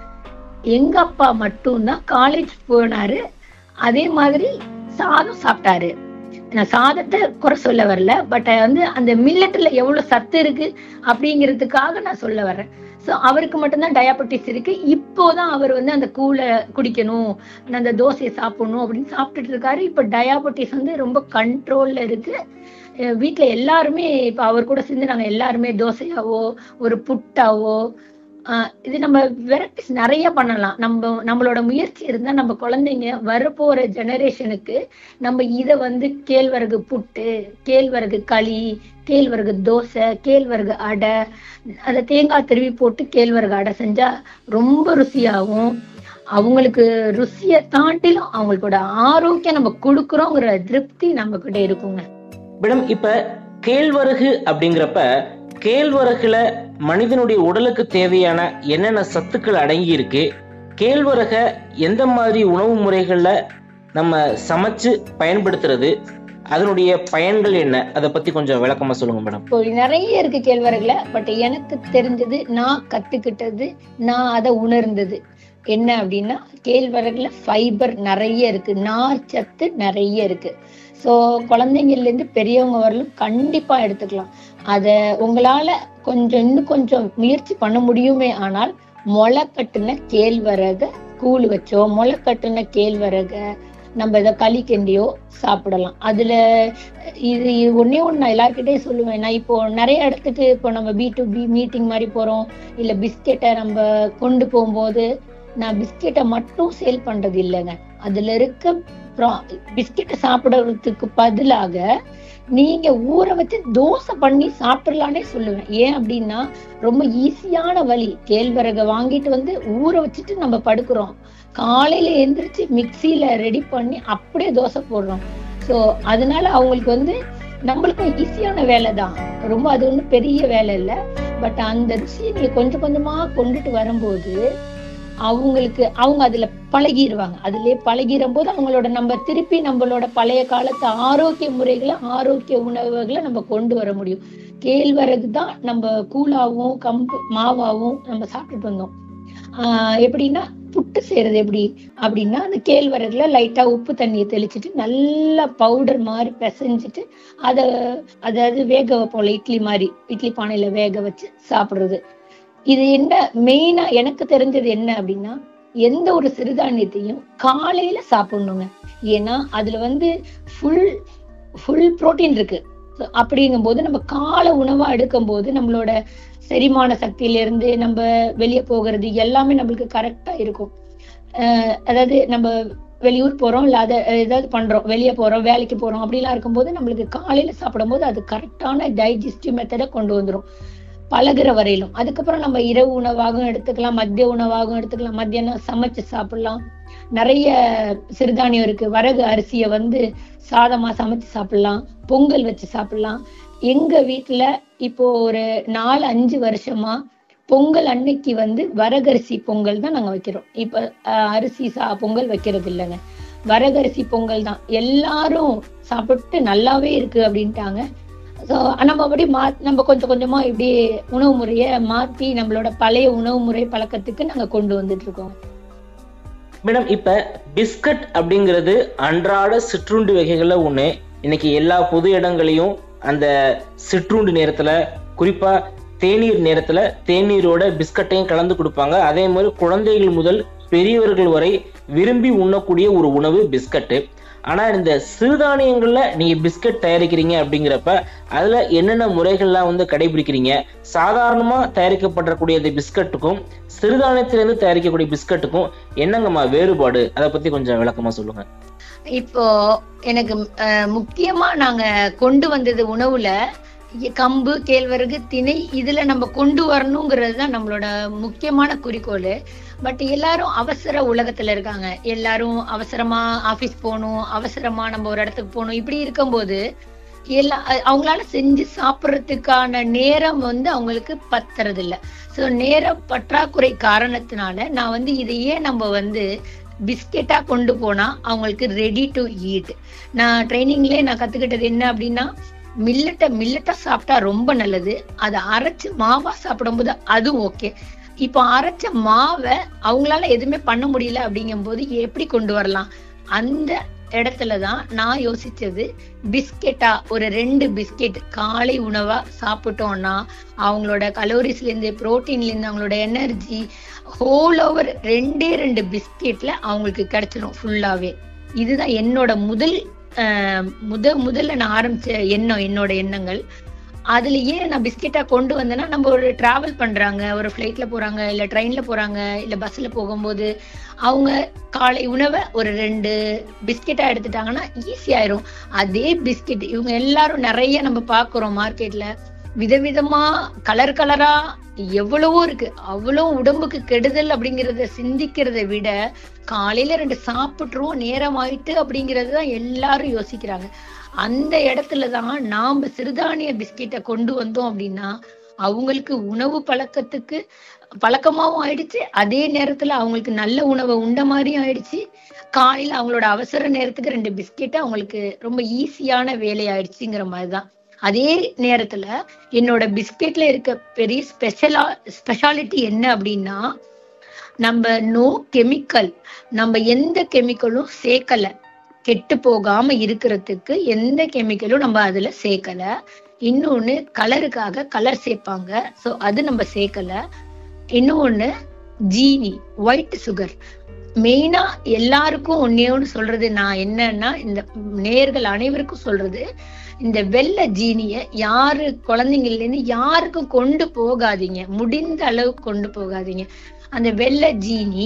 எங்க அப்பா மட்டும்தான் காலேஜ் போனாரு, அதே மாதிரி சாதம் சாப்பிட்டாரு. நான் சாதத்தை குறை சொல்ல வரல, பட் வந்து அந்த மில்லட்ல எவ்வளவு சத்து இருக்கு அப்படிங்கிறதுக்காக நான் சொல்ல வர்றேன். சோ அவருக்கு மட்டும்தான் டயாபெட்டிஸ் இருக்கு. இப்போதான் அவர் வந்து அந்த கூழை குடிக்கணும், அந்த தோசையை சாப்பிடணும் அப்படின்னு சாப்பிட்டுட்டு இருக்காரு. இப்ப டயாபெட்டிஸ் வந்து ரொம்ப கண்ட்ரோல்ல இருக்கு. வீட்டுல எல்லாருமே இப்ப அவர் கூட சேர்ந்து நாங்க எல்லாருமே தோசையாவோ ஒரு புட்டாவோ இது நம்ம வெரைட்டிஸ் நிறைய பண்ணலாம். நம்மளோட முயற்சி இருந்தா நம்ம குழந்தைங்க வரப்போற ஜெனரேஷனுக்கு நம்ம இத வந்து கேழ்வரகு புட்டு, கேழ்வரகு களி, கேழ்வரகு தோசை, கேழ்வரகு அடை, அதை தேங்காய் திருவி போட்டு கேழ்வரகு அடை செஞ்சா ரொம்ப ருசியாகும். அவங்களுக்கு ருசியை தாண்டிலும் அவங்களோட ஆரோக்கியம் நம்ம கொடுக்குறோங்கிற திருப்தி நம்ம கிட்ட இருக்குங்க. மேடம், இப்ப கேழ்வரகு அப்படிங்கிறப்ப கேழ்வரகுல மனிதனுடைய உடலுக்கு தேவையான என்னென்ன சத்துக்கள் அடங்கி இருக்கு, கேழ்வரக எந்த மாதிரி உணவு முறைகள்ல நம்ம சமைச்சு பயன்படுத்துறது, அதனுடைய பயன்கள் என்ன, அதை பத்தி கொஞ்சம் விளக்கமா சொல்லுங்க மேடம். நிறைய இருக்கு கேழ்வரகுல, பட் எனக்கு தெரிஞ்சது, நான் கத்துக்கிட்டது, நான் அதை உணர்ந்தது என்ன அப்படின்னா, கேழ்வரகுல ஃபைபர் நிறைய இருக்கு, நார் சத்து நிறைய இருக்கு. ஸோ குழந்தைங்கள்ல இருந்து பெரியவங்க வரலும் கண்டிப்பா எடுத்துக்கலாம். அத உங்களால இன்னும் கொஞ்சம் முயற்சி பண்ண முடியுமே ஆனால், முளை கட்டுன கேழ்வரக கூழ் வச்சோ, முளை கட்டுன கேழ்வரக நம்ம இதை களி கிண்டியோ சாப்பிடலாம். அதுல இது ஒன்னே ஒண்ணு நான் எல்லார்கிட்டையும் சொல்லுவேன். நான் இப்போ நிறைய இடத்துக்கு இப்போ நம்ம B2B மீட்டிங் மாதிரி போறோம், இல்ல பிஸ்கெட்டை நம்ம கொண்டு போகும்போது நான் பிஸ்கெட்டை மட்டும் சேல் பண்றது இல்லைங்க. அதுல இருக்க பிஸ்கெட்டை சாப்பிடுறதுக்கு பதிலாக நீங்க ஊற வச்சு தோசை பண்ணி சாப்பிடலானே சொல்லுவேன். ஏன் அப்படின்னா ரொம்ப ஈஸியான வழி. கேழ்வரகை வாங்கிட்டு வந்து ஊற வச்சுட்டு நம்ம படுக்கிறோம், காலையில எந்திரிச்சு மிக்சியில ரெடி பண்ணி அப்படியே தோசை போடுறோம். சோ அதனால அவங்களுக்கு வந்து நம்மளுக்கும் ஈஸியான வேலை தான், ரொம்ப அது ஒண்ணும் பெரிய வேலை இல்லை. பட் அந்த ருசியை நீங்க கொஞ்சம் கொஞ்சமா கொண்டுட்டு வரும்போது அவங்க அதுல பழகிடுவாங்க. அதுலயே பழகிற போது அவங்களோட நம்ம திருப்பி நம்மளோட பழைய காலத்து ஆரோக்கிய முறைகளை, ஆரோக்கிய உணவுகளை நம்ம கொண்டு வர முடியும். கேழ்வரகு தான் நம்ம கூழாவும் கம்பு மாவாவும் நம்ம சாப்பிட்டுட்டு வந்தோம். எப்படின்னா புட்டு செய்யறது எப்படி அப்படின்னா, அந்த கேழ்வரகுல லைட்டா உப்பு தண்ணியை தெளிச்சுட்டு நல்லா பவுடர் மாதிரி பிசைஞ்சிட்டு அதாவது வேக வைப்போம்ல, இட்லி பானையில வேக வச்சு சாப்பிடுறது. இது என்ன மெயினா எனக்கு தெரிஞ்சது என்ன அப்படின்னா, எந்த ஒரு சிறுதானியத்தையும் காலையில சாப்பிடணுங்க. ஏன்னா அதுல வந்து ஃபுல் புரோட்டீன் இருக்கு. அப்படிங்கும் போது நம்ம காலை உணவா எடுக்கும் போது நம்மளோட செரிமான சக்தியில இருந்து நம்ம வெளியே போகிறது எல்லாமே நம்மளுக்கு கரெக்டா இருக்கும். அதாவது நம்ம வெளியூர் போறோம், இல்ல அதை ஏதாவது பண்றோம், வெளியே போறோம், வேலைக்கு போறோம், அப்படிலாம் இருக்கும்போது நம்மளுக்கு காலையில சாப்பிடும் போது அது கரெக்டான டைஜஸ்டிவ் மெத்தடை கொண்டு வந்துடும் பழகுற வரையிலும். அதுக்கப்புறம் நம்ம இரவு உணவாகவும் எடுத்துக்கலாம், மதிய உணவாகவும் எடுத்துக்கலாம், மத்தியானம் சமைச்சு சாப்பிடலாம். நிறைய சிறுதானியம் இருக்கு. வரகு அரிசியை வந்து சாதமா சமைச்சு சாப்பிடலாம், பொங்கல் வச்சு சாப்பிடலாம். எங்க வீட்டுல இப்போ ஒரு 4-5 வருஷமா பொங்கல் அன்னைக்கு வந்து வரகரிசி பொங்கல் தான் நாங்க வைக்கிறோம். இப்ப அரிசி பொங்கல் வைக்கிறது இல்லைங்க, வரகரிசி பொங்கல் தான். எல்லாரும் சாப்பிட்டு நல்லாவே இருக்கு அப்படின்ட்டாங்க. ஸோ நம்ம அப்படி நம்ம கொஞ்சம் கொஞ்சமா இப்படி உணவு முறையை மாற்றி நம்மளோட பழைய உணவு முறை பழக்கத்துக்கு நாங்க கொண்டு வந்துட்டு இருக்கோம். மேடம், இப்ப பிஸ்கட் அப்படிங்கிறது அன்றாட சிற்றுண்டி வகைகள்ல ஒண்ணு. இன்னைக்கு எல்லா பொது இடங்களையும் அந்த சிற்றுண்டி நேரத்துல, குறிப்பா தேநீர் நேரத்துல தேநீரோட பிஸ்கட்டையும் கலந்து கொடுப்பாங்க. அதே மாதிரி குழந்தைகள் முதல் பெரியவர்கள் வரை விரும்பி உண்ணக்கூடிய ஒரு உணவு பிஸ்கட்டு. ஆனா இந்த சிறுதானியங்கள்ல நீங்க பிஸ்கட் தயாரிக்கிறீங்க அப்படிங்கிறப்ப அதுல என்னென்ன முறைகள்லாம் வந்து கடைபிடிக்கிறீங்க? சாதாரணமா தயாரிக்கப்படக்கூடிய இந்த பிஸ்கட்டுக்கும் சிறுதானியத்திலிருந்து தயாரிக்கக்கூடிய பிஸ்கட்டுக்கும் என்னங்கம்மா வேறுபாடு? அதை பத்தி கொஞ்சம் விளக்கமா சொல்லுங்க. இப்போ எனக்கு முக்கியமா நாங்க கொண்டு வந்தது உணவுல கம்பு, கேழ்வரகு, திணை, இதுல நம்ம கொண்டு வரணுங்கிறது தான் நம்மளோட முக்கியமான குறிக்கோள். பட் எல்லாரும் அவசர உலகத்துல இருக்காங்க, எல்லாரும் அவசரமா ஆபீஸ் போகணும், அவசரமா நம்ம ஒரு இடத்துக்கு போகணும். இப்படி இருக்கும்போது அவங்களால செஞ்சு சாப்பிட்றதுக்கான நேரம் வந்து அவங்களுக்கு பத்துறது இல்லை. ஸோ நேர பற்றாக்குறை காரணத்தினால நான் வந்து இதையே நம்ம வந்து பிஸ்கெட்டா கொண்டு போனா அவங்களுக்கு ரெடி டு ஈட். நான் ட்ரைனிங்லேயே நான் கத்துக்கிட்டது என்ன அப்படின்னா, மில்லட்டா சாப்பிட்டா ரொம்ப நல்லது. அதை அரைச்சு மாவா சாப்பிடும்போது அது ஓகே. இப்போ அரைச்ச மாவை அவங்களால எதுவுமே பண்ண முடியல அப்படிங்கும் போது எப்படி கொண்டு வரலாம்? அந்த இடத்துலதான் நான் யோசிச்சது, பிஸ்கெட்டா ஒரு 2 பிஸ்கெட் காலை உணவா சாப்பிட்டோம்னா அவங்களோட கலோரிஸ்ல இருந்து, புரோட்டீன்ல இருந்து, அவங்களோட எனர்ஜி ஹோல் ஓவர் 2 பிஸ்கெட்ல அவங்களுக்கு கிடைச்சிடும் ஃபுல்லாவே. இதுதான் என்னோட முதல்ல நான் ஆரம்பிச்ச என்னோட எண்ணங்கள். அதுல ஏன் நான் பிஸ்கெட்டா கொண்டு வந்தேன்னா, நம்ம ஒரு டிராவல் பண்றாங்க, ஒரு ஃபிளைட்ல போறாங்க, இல்ல ட்ரெயின்ல போறாங்க, இல்ல பஸ்ல போகும்போது அவங்க காலை உணவை ஒரு 2 பிஸ்கெட்டா எடுத்துட்டாங்கன்னா ஈஸி ஆயிரும். அதே பிஸ்கெட் இவங்க எல்லாரும் நிறைய நம்ம பாக்குறோம் மார்க்கெட்ல, விதவிதமா கலரா எவ்வளவோ இருக்கு. அவ்வளவு உடம்புக்கு கெடுதல் அப்படிங்கறத சிந்திக்கிறத விட காலையில 2 சாப்பிட்டுருவோம், நேரம் ஆயிட்டு அப்படிங்கறதுதான் எல்லாரும் யோசிக்கிறாங்க. அந்த இடத்துலதான் நாம சிறுதானிய பிஸ்கெட்டை கொண்டு வந்தோம் அப்படின்னா அவங்களுக்கு உணவு பழக்கமாவும் ஆயிடுச்சு, அதே நேரத்துல அவங்களுக்கு நல்ல உணவை உண்ட மாதிரியும் ஆயிடுச்சு. காலையில அவங்களோட அவசர நேரத்துக்கு 2 பிஸ்கெட் அவங்களுக்கு ரொம்ப ஈஸியான வேலை ஆயிடுச்சுங்கிற மாதிரிதான். அதே நேரத்துல என்னோட பிஸ்கெட்ல இருக்க பெரிய ஸ்பெஷாலிட்டி என்ன அப்படின்னா, நம்ம நோ கெமிக்கல், நம்ம எந்த கெமிக்கலும் சேர்க்கல. கெட்டு போகாம இருக்கிறதுக்கு எந்த கெமிக்கலும் நம்ம அதுல சேர்க்கல. இன்னொன்னு கலருக்காக கலர் சேர்ப்பாங்க, சோ அது நம்ம சேர்க்கல. இன்னொன்னு ஜீனி, ஒயிட் சுகர். மெயினா எல்லாருக்கும் ஒன்னு சொல்றது நான் என்னன்னா, இந்த நேயர்கள் அனைவருக்கும் சொல்றது, இந்த வெள்ளை ஜீனிய யாரு குழந்தைங்கள்ல இருந்து யாருக்கும் கொண்டு போகாதீங்க, முடிந்த அளவுக்கு கொண்டு போகாதீங்க. அந்த வெள்ளை ஜீனி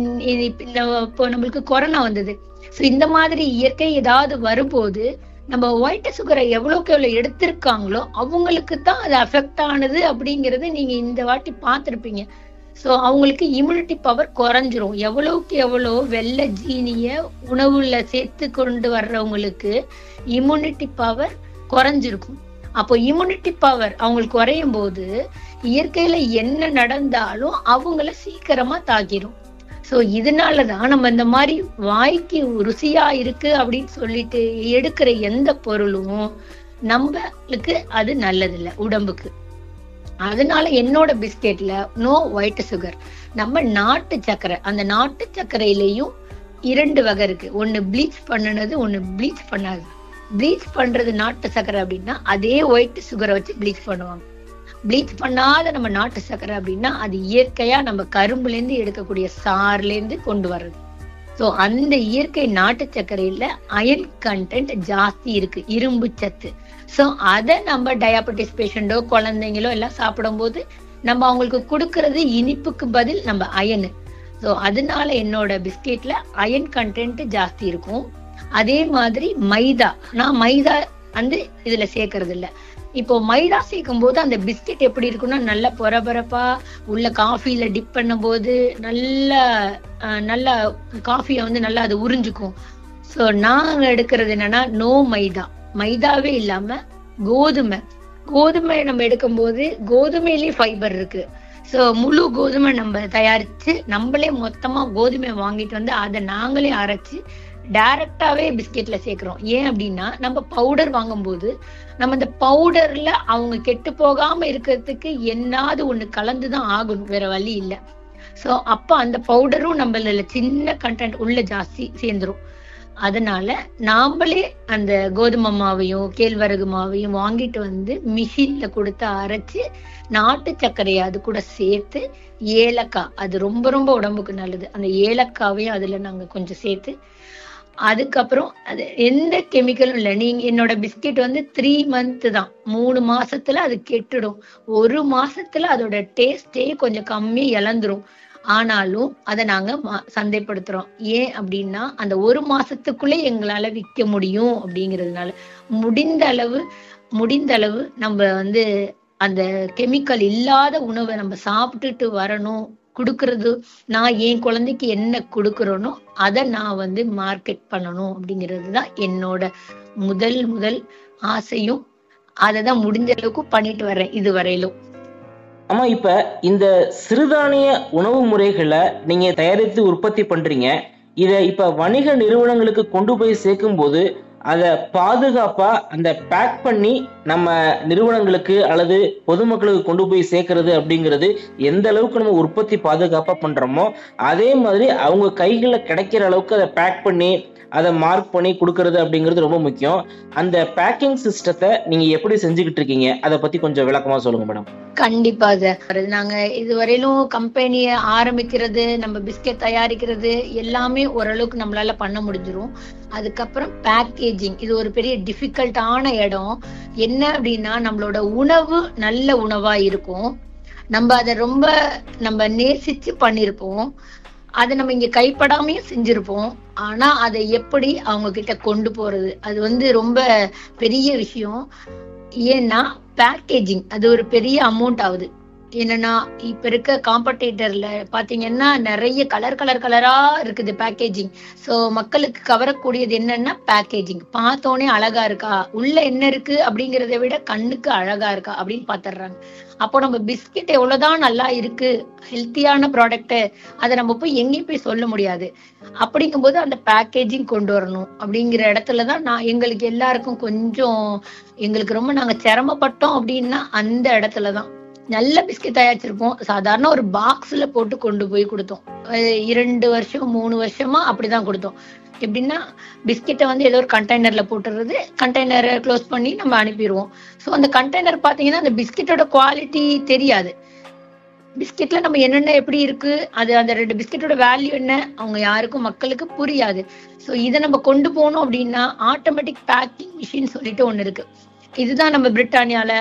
இப்போ நம்மளுக்கு கொரோனா வந்தது, சோ இந்த மாதிரி இயற்கை ஏதாவது வரும்போது நம்ம ஒயிட் சுகரை எவ்வளவுக்கு எவ்வளவு எடுத்திருக்காங்களோ அவங்களுக்கு தான் அது அஃபெக்ட் ஆனது அப்படிங்கறது நீங்க இந்த வாட்டி பார்த்திருப்பீங்க. சோ அவங்களுக்கு இம்யூனிட்டி பவர் குறைஞ்சிரும். எவ்வளவுக்கு எவ்வளோ வெள்ளை ஜீனிய உணவுல சேர்த்து கொண்டு வர்றவங்களுக்கு இம்யூனிட்டி பவர் குறைஞ்சிருக்கும். அப்போ இம்யூனிட்டி பவர் அவங்களுக்கு குறையும் போது இயற்கையில என்ன நடந்தாலும் அவங்கள சீக்கிரமா தாக்கிரும். சோ இதனாலதான் நம்ம இந்த மாதிரி வாய்க்கு ருசியா இருக்கு அப்படின்னு சொல்லிட்டு எடுக்கிற எந்த பொருளும் நம்மளுக்கு அது நல்லதில்லை உடம்புக்கு. அதனால என்னோட பிஸ்கெட்ல நோ ஒயிட் சுகர். நம்ம நாட்டு சர்க்கரை, அந்த நாட்டு சர்க்கரையிலையும் 2 வகை இருக்கு. ஒண்ணு ப்ளீச் பண்ணனது, ஒண்ணு ப்ளீச் பண்ணாது. ப்ளீச் பண்றது நாட்டு சர்க்கரை அப்படின்னா அதே ஒயிட் சுகரை வச்சு ப்ளீச் பண்ணுவாங்க. ப்ளீச் பண்ணாத நம்ம நாட்டு சர்க்கரை அப்படின்னா அது இயற்கையா நம்ம கரும்புல இருந்து எடுக்கக்கூடிய சார்ல இருந்து கொண்டு வர்றது. சோ அந்த இயற்கை நாட்டு சர்க்கரையில அயன் கண்டென்ட் ஜாஸ்தி இருக்கு, இரும்பு சத்து. சோ அத நம்ம டயாபெட்டிஸ் பேஷண்டோ குழந்தைங்களோ எல்லாம் சாப்பிடும் போது நம்ம அவங்களுக்கு கொடுக்கறது இனிப்புக்கு பதில் நம்ம அயனு. சோ அதனால என்னோட பிஸ்கெட்ல அயன் கண்டென்ட் ஜாஸ்தி இருக்கும். அதே மாதிரி மைதா, நான் மைதா வந்து இதுல சேர்க்கறது இல்ல. இப்போ மைதா சேர்க்கும் போது அந்த பிஸ்கெட் எப்படி இருக்குன்னா நல்ல பொறபரப்பா உள்ள காஃபில டிப் பண்ணும் போது நல்ல காஃபியை வந்து நல்லா அது உறிஞ்சுக்கும். சோ நாங்க எடுக்கிறது என்னன்னா நோ மைதா, மைதாவே இல்லாம கோதுமை நம்ம எடுக்கும் போது கோதுமையிலேயே ஃபைபர் இருக்கு. சோ முழு கோதுமை நம்ம தயாரிச்சு நம்மளே மொத்தமா கோதுமை வாங்கிட்டு வந்து அதை நாங்களே அரைச்சு டைரக்டாவே பிஸ்கெட்ல சேர்க்கிறோம். ஏன் அப்படின்னா நம்ம பவுடர் வாங்கும் போது நம்ம இந்த பவுடர்ல அவங்க கெட்டு போகாம இருக்கிறதுக்கு என்னாவது ஒண்ணு கலந்துதான் ஆகணும், வேற வழி இல்லை. சோ அப்ப அந்த பவுடரும் நம்மள சின்ன கண்டென்ட் உள்ள ஜாஸ்தி சேர்ந்துரும். அதனால நாமளே அந்த கோதுமை மாவையும் கேழ்வரகு மாவையும் வாங்கிட்டு வந்து மிஷின்ல கொடுத்து அரைச்சு நாட்டு சர்க்கரையை அது கூட சேர்த்து, ஏலக்காய் அது ரொம்ப ரொம்ப உடம்புக்கு நல்லது, அந்த ஏலக்காவையும் அதுல நாங்க கொஞ்சம் சேர்த்து, அதுக்கப்புறம் அது எந்த கெமிக்கலும் இல்லை. நீங்க என்னோட பிஸ்கெட் வந்து 3 month தான், 3 மாசத்துல அது கெட்டுடும். 1 மாசத்துல அதோட டேஸ்டே கொஞ்சம் கம்மி இழந்துரும். ஆனாலும் அதை நாங்க சந்தைப்படுத்துறோம். ஏன் அப்படின்னா அந்த 1 மாசத்துக்குள்ளே எங்களால விற்க முடியும் அப்படிங்கிறதுனால முடிந்த அளவு நம்ம வந்து அந்த கெமிக்கல் இல்லாத உணவை நம்ம சாப்பிட்டுட்டு வரணும். கொடுக்கறது நான் என் குழந்தைக்கு என்ன கொடுக்கறனோ அதை நான் வந்து மார்க்கெட் பண்ணணும் அப்படிங்கிறது தான் என்னோட முதல் ஆசையும். அதை தான் முடிஞ்ச அளவுக்கு பண்ணிட்டு வர்றேன் இதுவரையிலும். ஆமா, இப்ப இந்த சிறுதானிய உணவு முறைகளை நீங்க தயாரித்து உற்பத்தி பண்றீங்க. இத இப்ப வணிக நிறுவனங்களுக்கு கொண்டு போய் சேர்க்கும் போது அதை பாதுகாப்பா அந்த பேக் பண்ணி நம்ம நிறுவனங்களுக்கு அல்லது பொதுமக்களுக்கு கொண்டு போய் சேர்க்கறது அப்படிங்கிறது எந்த அளவுக்கு நம்ம உற்பத்தி பாதுகாப்பா பண்றோமோ அதே மாதிரி அவங்க கைகள்ல கிடைக்கிற அளவுக்கு அதை பேக் பண்ணி அதை மார்க் பண்ணி கொடுக்கறது அப்படிங்கிறது ரொம்ப முக்கியம். அந்த பேக்கிங் சிஸ்டத்தை நீங்க எப்படி செஞ்சுக்கிட்டு இருக்கீங்க, அதை பத்தி கொஞ்சம் விளக்கமா சொல்லுங்க மேடம். கண்டிப்பா சார். நாங்க இதுவரையிலும் கம்பெனியை ஆரம்பிக்கிறது, நம்ம பிஸ்கெட் தயாரிக்கிறது எல்லாமே ஓரளவுக்கு நம்மளால பண்ண முடிஞ்சிரும். அதுக்கப்புறம் பேக்கேஜிங், இது ஒரு பெரிய டிஃபிகல்ட்டான இடம். என்ன அப்படின்னா, நம்மளோட உணவு நல்ல உணவா இருக்கும், நம்ம அதை ரொம்ப நம்ம நேசிச்சு பண்ணிருப்போம், அதை நம்ம இங்க கைப்படாமையும் செஞ்சிருப்போம். ஆனா அதை எப்படி அவங்க கிட்ட கொண்டு போறது, அது ரொம்ப பெரிய விஷயம். ஏன்னா பேக்கேஜிங் அது ஒரு பெரிய அமௌண்ட் ஆகுது. என்னன்னா இப்ப இருக்க காம்படிட்டர்ல பாத்தீங்கன்னா நிறைய கலரா இருக்குது பேக்கேஜிங். சோ மக்களுக்கு கவரக்கூடியது என்னன்னா பேக்கேஜிங். பார்த்தோன்னே அழகா இருக்கா, உள்ள என்ன இருக்கு அப்படிங்கறத விட கண்ணுக்கு அழகா இருக்கா அப்படின்னு பாத்துறாங்க. அப்போ நம்ம பிஸ்கெட் எவ்வளவுதான் நல்லா இருக்கு, ஹெல்த்தியான ப்ராடக்ட், அதை நம்ம போய் எங்கேயும் போய் சொல்ல முடியாது. அப்படிங்கும்போது அந்த பேக்கேஜிங் கொண்டு வரணும் அப்படிங்கிற இடத்துலதான் எங்களுக்கு எல்லாருக்கும் கொஞ்சம் எங்களுக்கு ரொம்ப நாங்க சிரமப்பட்டோம். அப்படின்னா அந்த இடத்துலதான் நல்ல பிஸ்கெட் தயாரிச்சிருப்போம், சாதாரண ஒரு பாக்ஸ்ல போட்டு கொண்டு போய் கொடுத்தோம். 2 வருஷம் 3 வருஷமா அப்படிதான் கொடுத்தோம். எப்படின்னா பிஸ்கெட்டை ஏதோ ஒரு கண்டெய்னர்ல போட்டுறது, கண்டெய்னரை க்ளோஸ் பண்ணி நம்ம அனுப்பிடுவோம். ஸோ அந்த கண்டெய்னர் பாத்தீங்கன்னா அந்த பிஸ்கெட்டோட குவாலிட்டி தெரியாது. பிஸ்கெட்ல நம்ம என்னென்ன எப்படி இருக்கு, அது அந்த 2 பிஸ்கெட்டோட வேல்யூ என்ன, அவங்க யாருக்கும் மக்களுக்கு புரியாது. ஸோ இதை நம்ம கொண்டு போனோம் அப்படின்னா ஆட்டோமேட்டிக் பேக்கிங் மிஷின் சொல்லிட்டு ஒண்ணு இருக்கு. இதுதான் நம்ம பிரிட்டானியால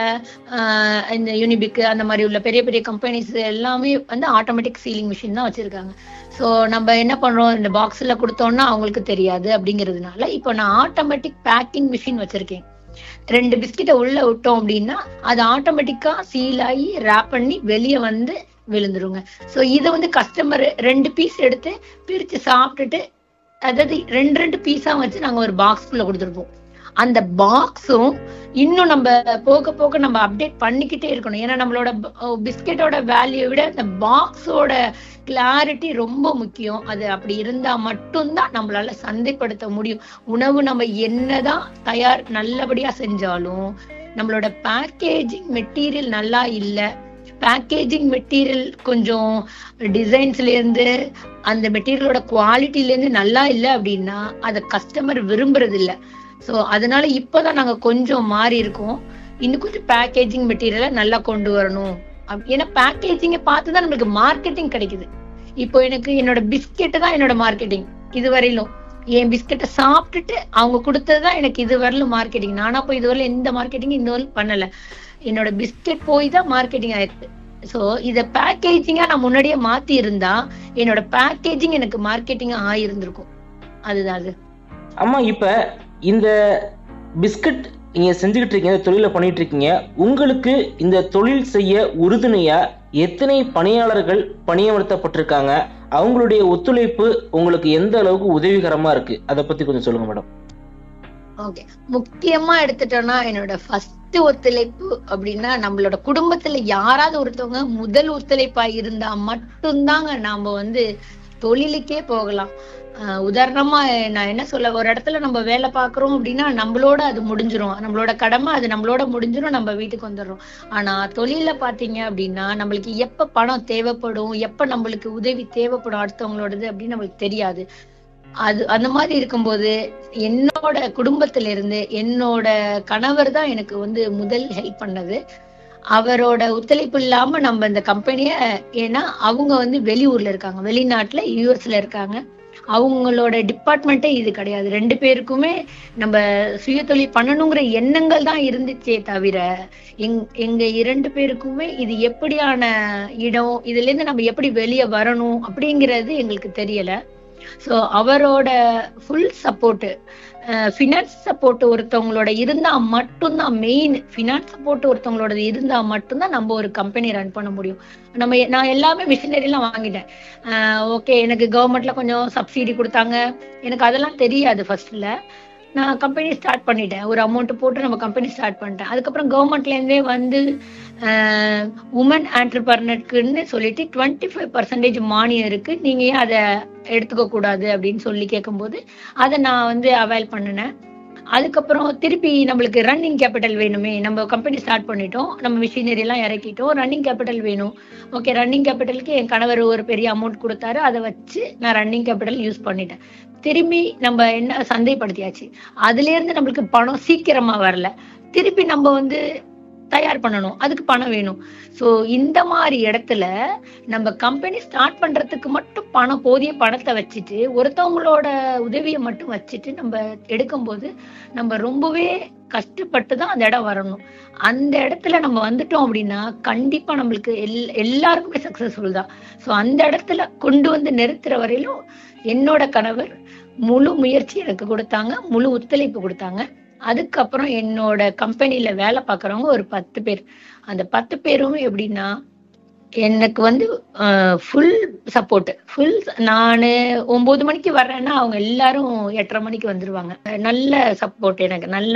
இந்த யூனிபிக் அந்த மாதிரி உள்ள பெரிய பெரிய கம்பெனிஸ் எல்லாமே ஆட்டோமேட்டிக் சீலிங் மிஷின் தான் வச்சிருக்காங்க. ஸோ நம்ம என்ன பண்றோம், இந்த பாக்ஸ்ல கொடுத்தோம்னா அவங்களுக்கு தெரியாது. அப்படிங்கிறதுனால இப்போ நான் ஆட்டோமேட்டிக் பேக்கிங் மிஷின் வச்சிருக்கேன். 2 பிஸ்கெட்டை உள்ள விட்டோம் அப்படின்னா அது ஆட்டோமேட்டிக்கா சீல் ஆகி ரேப் பண்ணி வெளியே விழுந்துருங்க. ஸோ இதை கஸ்டமர் 2 பீஸ் எடுத்து பிரிச்சு சாப்பிட்டுட்டு, அதாவது 2 பீஸா வச்சு நாங்க ஒரு பாக்ஸ்குள்ள கொடுத்துருப்போம். அந்த பாக்ஸும் இன்னும் நம்ம போக போக நம்ம அப்டேட் பண்ணிக்கிட்டே இருக்கணும். ஏன்னா நம்மளோட பிஸ்கெட்டோட வேல்யூ விட அந்த பாக்ஸோட கிளாரிட்டி ரொம்ப முக்கியம். அது அப்படி இருந்தா மட்டும்தான் நம்மளால சந்தைப்படுத்த முடியும். உணவு நம்ம என்னதான் நல்லபடியா செஞ்சாலும் நம்மளோட பேக்கேஜிங் மெட்டீரியல் நல்லா இல்லை, பேக்கேஜிங் மெட்டீரியல் கொஞ்சம் டிசைன்ஸ்ல இருந்து அந்த மெட்டீரியலோட குவாலிட்டில இருந்து நல்லா இல்லை அப்படின்னா அதை கஸ்டமர் விரும்புறது இல்லை. ஸோ அதனால இப்பதான் நாங்க கொஞ்சம் மாறி இருக்கோம். இன்னும் கொஞ்சம் பேக்கேஜிங் மெட்டீரியலை நல்லா கொண்டு வரணும். ஏன்னா பேக்கேஜிங்கை பார்த்துதான் நம்மளுக்கு மார்க்கெட்டிங் கிடைக்குது. இப்போ எனக்கு என்னோட பிஸ்கெட் தான் என்னோட மார்க்கெட்டிங். இதுவரையிலும் என் பிஸ்கெட்டை சாப்பிட்டுட்டு அவங்க கொடுத்ததுதான் எனக்கு இதுவரையிலும் மார்க்கெட்டிங். நானா போய் இதுவரையிலும் எந்த மார்க்கெட்டிங் இதுவரையிலும் பண்ணல. என்னோட பிஸ்கெட் போய் தான் மார்க்கெட்டிங் ஆயிருக்கு. சோ இத பேக்கேஜிங்கா நான் முன்னாடியே மாத்தி இருந்தா என்னோட பேக்கேஜிங் எனக்கு மார்க்கெட்டிங் ஆயிருந்திருக்கும். அதுதான் அது. ஆமா, இப்ப இந்த பிஸ்கட் நீங்க செஞ்சுக்கிட்டு இருக்கீங்க, தொழில பண்ணிட்டு இருக்கீங்க. உங்களுக்கு இந்த தொழில் செய்ய உறுதுணையா எத்தனை பணியாளர்கள் பணியமர்த்தப்பட்டிருக்காங்க, அவங்களுடைய ஒத்துழைப்பு உங்களுக்கு எந்த அளவுக்கு உதவிகரமா இருக்கு, அதை பத்தி கொஞ்சம் சொல்லுங்க மேடம். ஓகே, முக்கியமா எடுத்துட்டோம்னா என்னோட ஃபர்ஸ்ட் ஒத்துழைப்பு அப்படின்னா நம்மளோட குடும்பத்துல யாராவது ஒருத்தவங்க முதல் ஒத்துழைப்பா இருந்தா மட்டும்தாங்க நாம தொழிலுக்கே போகலாம். உதாரணமா நான் என்ன சொல்ல, ஒரு இடத்துல நம்ம வேலை பாக்குறோம் அப்படின்னா நம்மளோட அது முடிஞ்சிரும், நம்மளோட கடமை அது நம்மளோட முடிஞ்சிரும், நம்ம வீட்டுக்கு வந்துடுறோம். ஆனா தொழில பாத்தீங்க அப்படின்னா நம்மளுக்கு எப்ப பணம் தேவைப்படும், எப்ப நம்மளுக்கு உதவி தேவைப்படும் அடுத்தவங்களோடது அப்படின்னு நம்மளுக்கு தெரியாது. அது அந்த மாதிரி இருக்கும்போது என்னோட குடும்பத்துல இருந்து என்னோட கணவர் தான் எனக்கு முதல் ஹெல்ப் பண்ணது. அவரோட ஒத்துழைப்பு இல்லாம நம்ம இந்த கம்பெனிய, ஏன்னா அவங்க வெளியூர்ல இருக்காங்க, வெளிநாட்டுல யூஎஸ்ல இருக்காங்க, அவங்களோட டிபார்ட்மெண்ட்டே இது கிடையாது. 2 பேருக்குமே நம்ம சுய தொழில் பண்ணணுங்கிற எண்ணங்கள் தான் இருந்துச்சே தவிர எங்க 2 பேருக்குமே இது எப்படியான இடம், இதுல இருந்து நம்ம எப்படி வெளியே வரணும் அப்படிங்கிறது எங்களுக்கு தெரியல. சோ அவரோட ஃபுல் சப்போர்ட், ஃபினான்ஸ் சப்போர்ட் ஒருத்தவங்களோட இருந்தா மட்டும்தான், மெயின் ஃபினான்ஸ் சப்போர்ட் ஒருத்தவங்களோட இருந்தா மட்டும்தான் நம்ம ஒரு கம்பெனி ரன் பண்ண முடியும். நான் எல்லாமே மிஷினரி எல்லாம் வாங்கிட்டேன். ஓகே, எனக்கு கவர்மெண்ட்ல கொஞ்சம் சப்சிடி கொடுத்தாங்க, எனக்கு அதெல்லாம் தெரியாது. ஃபர்ஸ்ட்ல நான் கம்பெனி ஸ்டார்ட் பண்ணிட்டேன், ஒரு அமௌண்ட் போட்டு நம்ம கம்பெனி ஸ்டார்ட் பண்ணிட்டேன். அதுக்கப்புறம் கவர்மெண்ட்ல இருந்தே உமன் ஆண்டர்பிரனருக்குன்னு சொல்லிட்டு 25% மானியம் இருக்கு, நீங்க ஏன் அதை எடுத்துக்க கூடாது அப்படின்னு சொல்லி கேட்கும்போது அதை நான் அவைல் பண்ணினேன். அதுக்கப்புறம் திருப்பி நம்மளுக்கு ரன்னிங் கேபிட்டல் வேணுமே, நம்ம கம்பெனி ஸ்டார்ட் பண்ணிட்டோம், நம்ம மிஷினரி எல்லாம் இறக்கிட்டோம், ரன்னிங் கேபிட்டல் வேணும். ஓகே, ரன்னிங் கேபிட்டலுக்கு என் கணவர் ஒரு பெரிய அமௌண்ட் கொடுத்தாரு, அதை வச்சு நான் ரன்னிங் கேபிட்டல் யூஸ் பண்ணிட்டேன். திரும்பி நம்ம என்ன சந்தைப்படுத்தியாச்சு, அதுல இருந்து நம்மளுக்கு பணம் சீக்கிரமா வரல, திருப்பி நம்ம தயார் பண்ணணும், அதுக்கு பணம் வேணும். ஸோ இந்த மாதிரி இடத்துல நம்ம கம்பெனி ஸ்டார்ட் பண்றதுக்கு மட்டும் போதிய பணத்தை வச்சுட்டு ஒருத்தவங்களோட உதவியை மட்டும் வச்சுட்டு நம்ம எடுக்கும்போது நம்ம ரொம்பவே கஷ்டப்பட்டு தான் அந்த இடம் வரணும். அந்த இடத்துல நம்ம வந்துட்டோம் அப்படின்னா கண்டிப்பா நம்மளுக்கு எல்லாருக்குமே சக்சஸ்ஃபுல் தான். ஸோ அந்த இடத்துல கொண்டு நிறுத்துற வரையிலும் என்னோட கணவர் முழு முயற்சி எனக்கு கொடுத்தாங்க, முழு ஒத்துழைப்பு கொடுத்தாங்க. அதுக்கப்புறம் என்னோட கம்பெனில வேலை பார்க்கறவங்க ஒரு 10 பேர். அந்த 10 பேரும் எப்படின்னா எனக்கு ஃபுல் சப்போர்ட். நானு 9 மணிக்கு வர்றேன்னா அவங்க எல்லாரும் 8:30 மணிக்கு வந்துருவாங்க. நல்ல சப்போர்ட் எனக்கு. நல்ல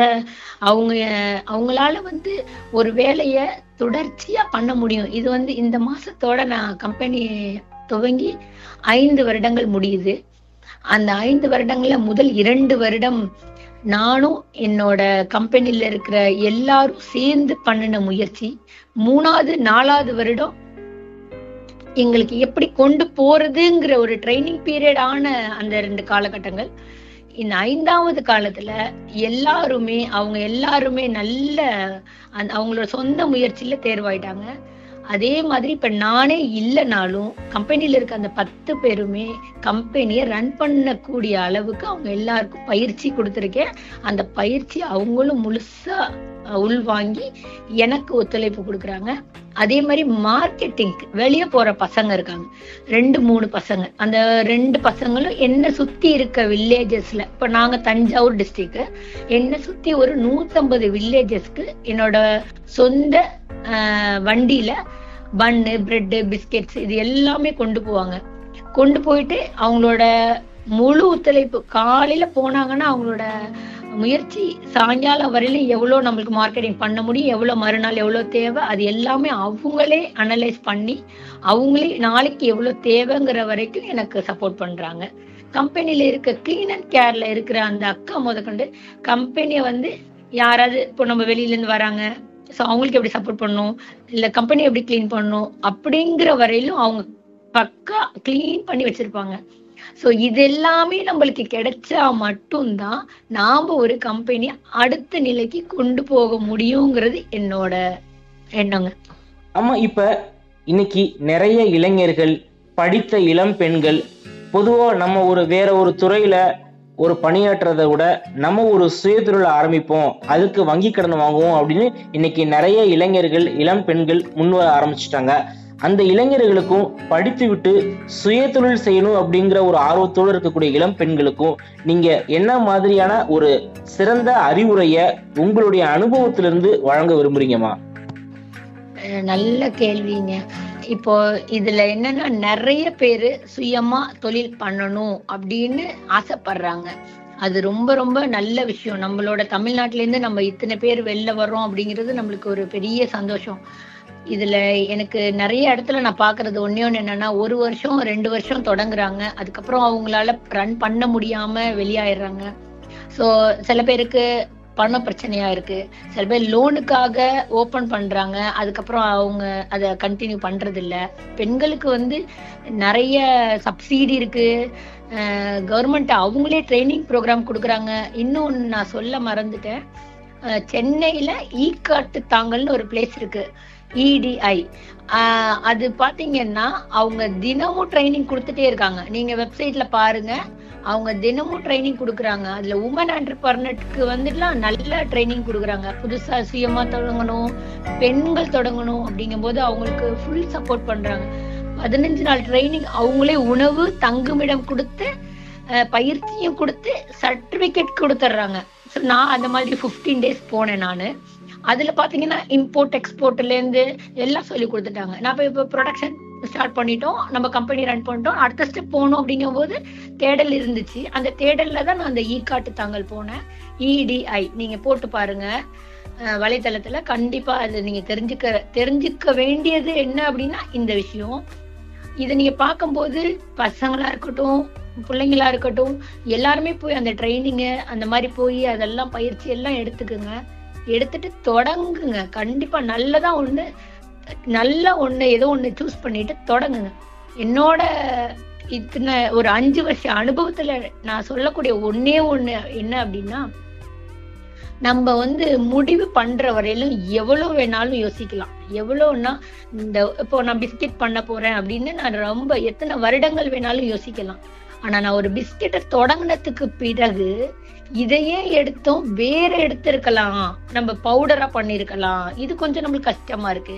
அவங்களால ஒரு வேலைய தொடர்ச்சியா பண்ண முடியும். இது இந்த மாசத்தோட நான் கம்பெனி துவங்கி 5 வருடங்கள் முடியுது. அந்த 5 வருடங்கள்ல முதல் 2 வருடம் நானும் என்னோட கம்பெனில இருக்கிற எல்லாரும் சேர்ந்து பண்ணின முயற்சி. 3வது 4வது வருடம் எங்களுக்கு எப்படி கொண்டு போறதுங்கிற ஒரு ட்ரைனிங் பீரியட் ஆன அந்த 2 காலகட்டங்கள். இந்த 5வது காலத்துல அவங்க எல்லாருமே நல்ல அவங்களோட சொந்த முயற்சியில தேர்வாயிட்டாங்க. அதே மாதிரி இப்ப நானே இல்லைனாலும் கம்பெனில இருக்க அந்த 10 பேருமே கம்பெனியை ரன் பண்ணக்கூடிய அளவுக்கு அவங்க எல்லாருக்கும் பயிற்சி கொடுத்துருக்கேன். அந்த பயிற்சி அவங்களும் முழுசா உள்வாங்கி எனக்கு ஒத்துழைப்பு கொடுக்குறாங்க. அதே மாதிரி மார்க்கெட்டிங்க்கு வெளியே போற பசங்க இருக்காங்க, 2-3 பசங்க. அந்த 2 பசங்களும் என்ன சுத்தி இருக்க வில்லேஜஸ்ல, இப்ப நாங்க தஞ்சாவூர் டிஸ்ட்ரிக்ட், என்ன சுத்தி ஒரு 150 வில்லேஜஸ்க்கு என்னோட சொந்த வண்டியில பன்னு, பிரெட், பிஸ்கெட்ஸ் இது எல்லாமே கொண்டு போவாங்க. கொண்டு போயிட்டு அவங்களோட முழு ஒத்துழைப்பு, காலையில போனாங்கன்னா அவங்களோட முயற்சி சாயங்காலம் வரையிலும் எவ்வளவு நம்மளுக்கு மார்க்கெட்டிங் பண்ண முடியும், எவ்வளவு மறுநாள் எவ்வளவு தேவை, அது எல்லாமே அவங்களே அனலைஸ் பண்ணி அவங்களே நாளைக்கு எவ்வளவு தேவைங்கிற வரைக்கும் எனக்கு சப்போர்ட் பண்றாங்க. கம்பெனில இருக்க கிளீன் அண்ட் கேர்ல இருக்கிற அந்த அக்கா முதற்கொண்டு கம்பெனியை யாராவது இப்போ நம்ம வெளியில இருந்து வராங்க, ஸோ அவங்களுக்கு எப்படி சப்போர்ட் பண்ணணும், இல்ல கம்பெனி எப்படி கிளீன் பண்ணணும் அப்படிங்கிற வரையிலும் அவங்க பக்கா கிளீன் பண்ணி வச்சிருப்பாங்க. ஸோ இது எல்லாமே நம்மளுக்கு கிடைச்சா மட்டும்தான் நாம ஒரு கம்பெனி அடுத்த நிலைக்கு கொண்டு போக முடியுங்கிறது என்னோட எண்ணங்க. ஆமா, இப்ப இன்னைக்கு நிறைய இளைஞர்கள், படித்த இளம் பெண்கள் பொதுவா நம்ம வேற ஒரு துறையில ஒரு பணியாற்றுறதை விட நம்ம ஒரு சுயதொழில் ஆரம்பிப்போம், அதுக்கு வங்கி கடன் வாங்குவோம் அப்படின்னு இன்னைக்கு நிறைய இளைஞர்கள், இளம் பெண்கள் முன்வர ஆரம்பிச்சுட்டாங்க. அந்த இளைஞர்களுக்கும் படித்து விட்டு சுயதொழில் செய்யணும் அப்படிங்கிற ஒரு ஆர்வத்தோடு இருக்கக்கூடிய இளம் பெண்களுக்கும் நீங்க என்ன மாதிரியான ஒரு சிறந்த அறிவுரைய உங்களுடைய அனுபவத்திலிருந்து வழங்க விரும்புறீங்கம்மா? நல்ல கேள்விங்க. இப்போ இதுல என்னன்னா நிறைய பேரு சுயமா தொழில் பண்ணணும் அப்படின்னு ஆசைப்படுறாங்க. அது ரொம்ப ரொம்ப நல்ல விஷயம். நம்மளோட தமிழ்நாட்டுல இருந்து நம்ம இத்தனை பேர் வெளில வர்றோம் அப்படிங்கிறது நம்மளுக்கு ஒரு பெரிய சந்தோஷம். இதுல எனக்கு நிறைய இடத்துல நான் பாக்குறது ஒண்ணு என்னன்னா, 1 வருஷம் 2 வருஷம் தொடங்குறாங்க, அதுக்கப்புறம் அவங்களால ரன் பண்ண முடியாம வெளியாயிடுறாங்க. சோ சில பேருக்கு பண பிரச்சனையா இருக்கு, சில பேர் லோனுக்காக ஓபன் பண்றாங்க, அதுக்கப்புறம் அவங்க அதை கண்டினியூ பண்றது இல்ல. பெண்களுக்கு நிறைய சப்சிடி இருக்கு, கவர்மெண்ட் அவங்களே ட்ரைனிங் ப்ரோக்ராம் கொடுக்குறாங்க. இன்னொன்னு நான் சொல்ல மறந்துட்டேன், சென்னையில ஈக்காட்டு தாங்கல்னு ஒரு பிளேஸ் இருக்கு, EDI. அது பாத்தீங்கன்னா அவங்க தினமும் ட்ரைனிங் கொடுத்துட்டே இருக்காங்க. நீங்க வெப்சைட்ல பாருங்க, அவங்க தினமும் ட்ரைனிங் கொடுக்குறாங்க. அதுல உமன் என்டர்பிரனருக்கு நல்ல ட்ரைனிங் கொடுக்குறாங்க. புதுசா சுயமா தொடங்கணும், பெண்கள் தொடங்கணும் அப்படிங்கும் போது அவங்களுக்கு ஃபுல் சப்போர்ட் பண்றாங்க. 15 நாள் ட்ரைனிங், அவங்களே உணவு தங்குமிடம் கொடுத்து பயிற்சியும் கொடுத்து சர்டிபிகேட் கொடுத்துட்றாங்க. நான் அந்த மாதிரி 15 days போனேன் நானு. அதுல பாத்தீங்கன்னா இம்போர்ட் எக்ஸ்போர்ட்ல இருந்து எல்லாம் சொல்லி கொடுத்துட்டாங்க. நான் இப்ப ப்ரொடக்ஷன் ஸ்டார்ட் பண்ணிட்டோம், நம்ம கம்பெனி ரன் பண்ணிட்டோம், அடுத்த ஸ்டெப் போகணும் அப்படிங்கும் போது தேடல் இருந்துச்சு. அந்த தேடல்ல தான் நான் அந்த ஈக்காட்டு தாங்கல் போனேன். EDI நீங்க போட்டு பாருங்க வலைத்தளத்துல, கண்டிப்பா அது நீங்க தெரிஞ்சுக்க வேண்டியது என்ன அப்படின்னா இந்த விஷயம். இதை நீங்க பார்க்கும்போது பசங்களா இருக்கட்டும், பிள்ளைங்களா இருக்கட்டும், எல்லாருமே போய் அந்த ட்ரைனிங்கு அந்த மாதிரி போய் அதெல்லாம் பயிற்சி எல்லாம் எடுத்துக்குங்க. எடுத்துட்டு தொடங்குங்க. கண்டிப்பா நல்லதா ஒண்ணு ஏதோ ஒண்ணு சூஸ் பண்ணிட்டு தொடங்குங்க. என்னோட இத்தனை ஒரு 5 வருஷ அனுபவத்துல நான் சொல்லக்கூடிய ஒண்ணே ஒண்ணு என்ன அப்படின்னா, நம்ம முடிவு பண்ற வரையிலும் எவ்வளவு வேணாலும் யோசிக்கலாம். எவ்வளவுன்னா, இப்போ நான் பிஸ்கெட் பண்ண போறேன் அப்படின்னு நான் ரொம்ப எத்தனை வருடங்கள் வேணாலும் யோசிக்கலாம். ஆனா நான் ஒரு பிஸ்கெட்டை தொடங்கினதுக்கு பிறகு இதையே எடுத்தோம் வேற எடுத்திருக்கலாம், நம்ம பவுடரா பண்ணிருக்கலாம், இது கொஞ்சம் நம்மளுக்கு கஷ்டமா இருக்கு,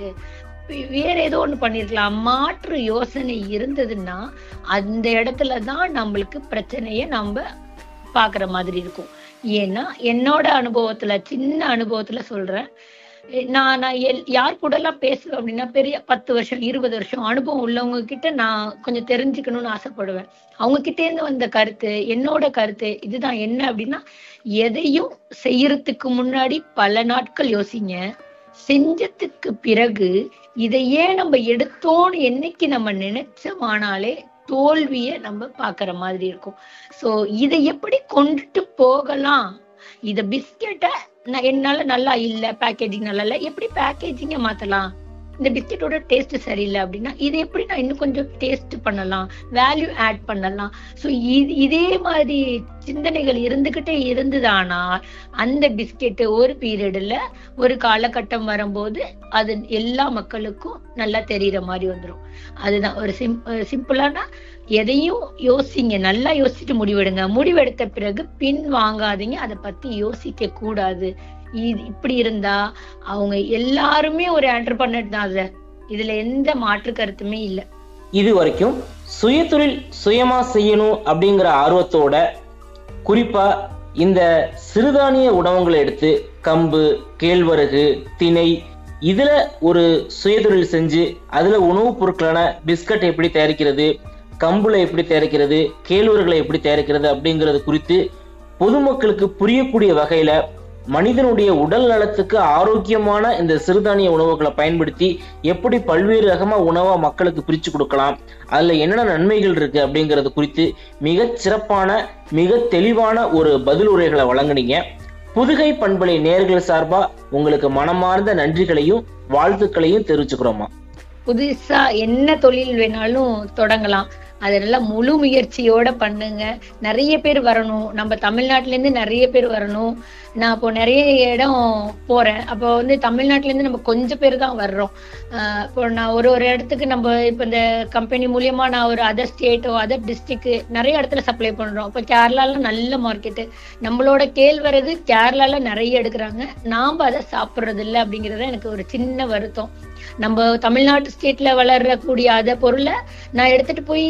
வேற ஏதோ ஒண்ணு பண்ணிருக்கலாம், மாற்று யோசனை இருந்ததுன்னா அந்த இடத்துலதான் நம்மளுக்கு பிரச்சனைய நம்ம பாக்குற மாதிரி இருக்கும். ஏன்னா என்னோட அனுபவத்துல, சின்ன அனுபவத்துல சொல்றேன். நான் யார் கூட எல்லாம் பேசுவேன் அப்படின்னா, பெரிய 10 வருஷம் 20 வருஷம் அனுபவம் உள்ளவங்க கிட்ட நான் கொஞ்சம் தெரிஞ்சுக்கணும்னு ஆசைப்படுவேன். அவங்க கிட்டே இருந்து வந்த கருத்து, என்னோட கருத்து இதுதான். என்ன அப்படின்னா, எதையும் செய்யறதுக்கு முன்னாடி பல நாட்கள் யோசிங்க. செஞ்சதுக்கு பிறகு இதையே நம்ம எடுத்தோன்னு என்னைக்கு நம்ம நினைச்சோமானாலே தோல்விய நம்ம பாக்குற மாதிரி இருக்கும். சோ இதை எப்படி கொண்டுட்டு போகலாம், இத பிஸ்கெட்டை என்னால நல்லா இல்ல, பேக்கேஜிங் நல்லா இல்ல, எப்படி பேக்கேஜிங்க மாத்தலாம், இந்த பிஸ்கெட்டோட டேஸ்ட் சரியில்லை அப்படின்னா இதை எப்படி நான் இன்னும் கொஞ்சம் டேஸ்ட் பண்ணலாம், வேல்யூ ஆட் பண்ணலாம். ஸோ இதே மாதிரி சிந்தனைகள் இருந்துகிட்டே இருந்ததானா அந்த பிஸ்கெட் ஒரு பீரியட்ல ஒரு காலகட்டம் வரும்போது அது எல்லா மக்களுக்கும் நல்லா தெரியற மாதிரி வந்துடும். அதுதான் ஒரு சிம்பிளானா, எதையும் யோசிங்க, நல்லா யோசிச்சுட்டு முடிவெடுங்க. முடிவெடுத்த பிறகு பின் வாங்காதீங்க, அதை பத்தி யோசிக்க கூடாது. இப்படி இருந்தா அவங்க எல்லாருமே ஒரு என்டர்பிரனர் தான். இதுல எந்த மாற்று கருத்துமே இல்ல. இது வரைக்கும் சுயதொழில் சுயமா செய்யணும் அப்படிங்கிற ஆர்வத்தோட, குறிப்பா இந்த சிறுதானிய உணவுகளை எடுத்து கம்பு, கேழ்வரகு, திணை இதுல ஒரு சுயதொழில் செஞ்சு அதுல உணவுப் பொருட்களான பிஸ்கட் எப்படி தயாரிக்கிறது, கம்புல எப்படி தயாரிக்கிறது, கேழ்வரகுகளை எப்படி தயாரிக்கிறது அப்படிங்கிறது குறித்து பொதுமக்களுக்கு புரியக்கூடிய வகையில மனிதனுடைய உடல் நலத்துக்கு ஆரோக்கியமான இந்த சிறுதானிய உணவுகளை பயன்படுத்தி எப்படி பல்வேறு ரகமா உணவா மக்களுக்கு பிரிச்சு கொடுக்கலாம், அதுல என்னென்ன நன்மைகள் இருக்கு அப்படிங்கிறது குறித்து மிக சிறப்பான, மிக தெளிவான ஒரு பதில் உரைகளை வழங்குனீங்க. புதுகை பண்பலை நேயர்கள் சார்பா உங்களுக்கு மனமார்ந்த நன்றிகளையும் வாழ்த்துக்களையும் தெரிவிச்சுக்கிறோமா. புதுசா என்ன தொழில் வேணாலும் தொடங்கலாம், அதெல்லாம் முழு முயற்சியோட பண்ணுங்க. நிறைய பேர் வரணும், நம்ம தமிழ்நாட்டுல இருந்து நிறைய பேர் வரணும். நான் இப்போ நிறைய இடம் போறேன், அப்போ தமிழ்நாட்டுல இருந்து நம்ம கொஞ்சம் பேர் தான் வர்றோம். இப்போ நான் ஒரு இடத்துக்கு நம்ம இப்போ இந்த கம்பெனி மூலியமா நான் ஒரு அதர் ஸ்டேட்டோ அதர் டிஸ்ட்ரிக்ட் நிறைய இடத்துல சப்ளை பண்றோம். இப்போ கேரளால நல்ல மார்க்கெட்டு, நம்மளோட கேழ்வரகு கேரளால நிறைய எடுக்கிறாங்க, நாம அதை சாப்பிட்றது இல்லை அப்படிங்கிறது எனக்கு ஒரு சின்ன வருத்தம். நம்ம தமிழ்நாட்டு ஸ்டேட்ல வளரக்கூடிய அத பொருளை நான் எடுத்துட்டு போய்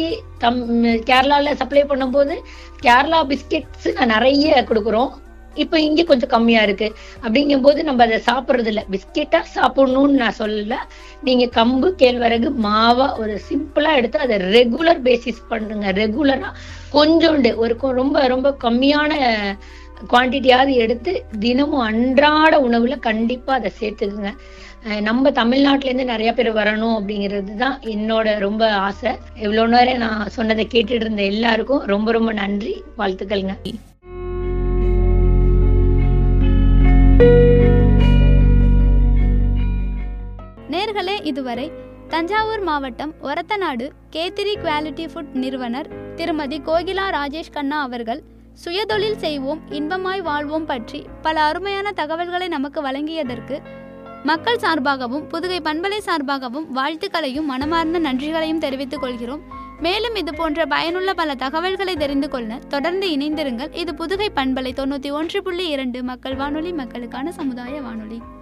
கேரளால சப்ளை பண்ணும்போது கேரளா பிஸ்கெட்ஸ் நான் நிறைய கொடுக்குறோம், இப்ப இங்க கொஞ்சம் கம்மியா இருக்கு. அப்படிங்கும் போது நம்ம அதை சாப்பிடுறது இல்ல. பிஸ்கெட்டா சாப்பிடணும்னு நான் சொல்லல, நீங்க கம்பு கேழ்வரகு மாவா ஒரு சிம்பிளா எடுத்து அதை ரெகுலர் பேசிஸ் பண்ணுங்க. ரெகுலரா கொஞ்சோண்டு ஒரு ரொம்ப ரொம்ப கம்மியான குவான்டிட்டியாவது எடுத்து தினமும் அன்றாட உணவுல கண்டிப்பா அதை சேர்த்துக்குங்க. நம்ம தமிழ்நாட்டுல இருந்து நிறைய பேர் வரணும் அப்படிங்கிறது தான் என்னோட ரொம்ப ஆசை. இவ்வளவு நேரம் நான் சொன்னதை கேட்டுட்டு இருந்த எல்லாருக்கும் ரொம்ப ரொம்ப நன்றி, வாழ்த்துக்கள்ங்க. நேர்களே, இதுவரை தஞ்சாவூர் மாவட்டம் ஒரத்தநாடு K3 குவாலிட்டி ஃபுட் நிறுவனர் திருமதி கோகிலா ராஜேஷ் கண்ணா அவர்கள் சுயதொழில் செய்வோம் இன்பமாய் வாழ்வோம் பற்றி பல அருமையான தகவல்களை நமக்கு வழங்கியதற்கு மக்கள் சார்பாகவும் புதுகை பண்பலை சார்பாகவும் வாழ்த்துக்களையும் மனமார்ந்த நன்றிகளையும் தெரிவித்துக் கொள்கிறோம். மேலும் இது போன்ற பயனுள்ள பல தகவல்களை தெரிந்து கொள்ள தொடர்ந்து இணைந்திருங்கள். இது புதுகை பண்பலை 91.2 மக்கள் வானொலி, மக்களுக்கான சமுதாய வானொலி.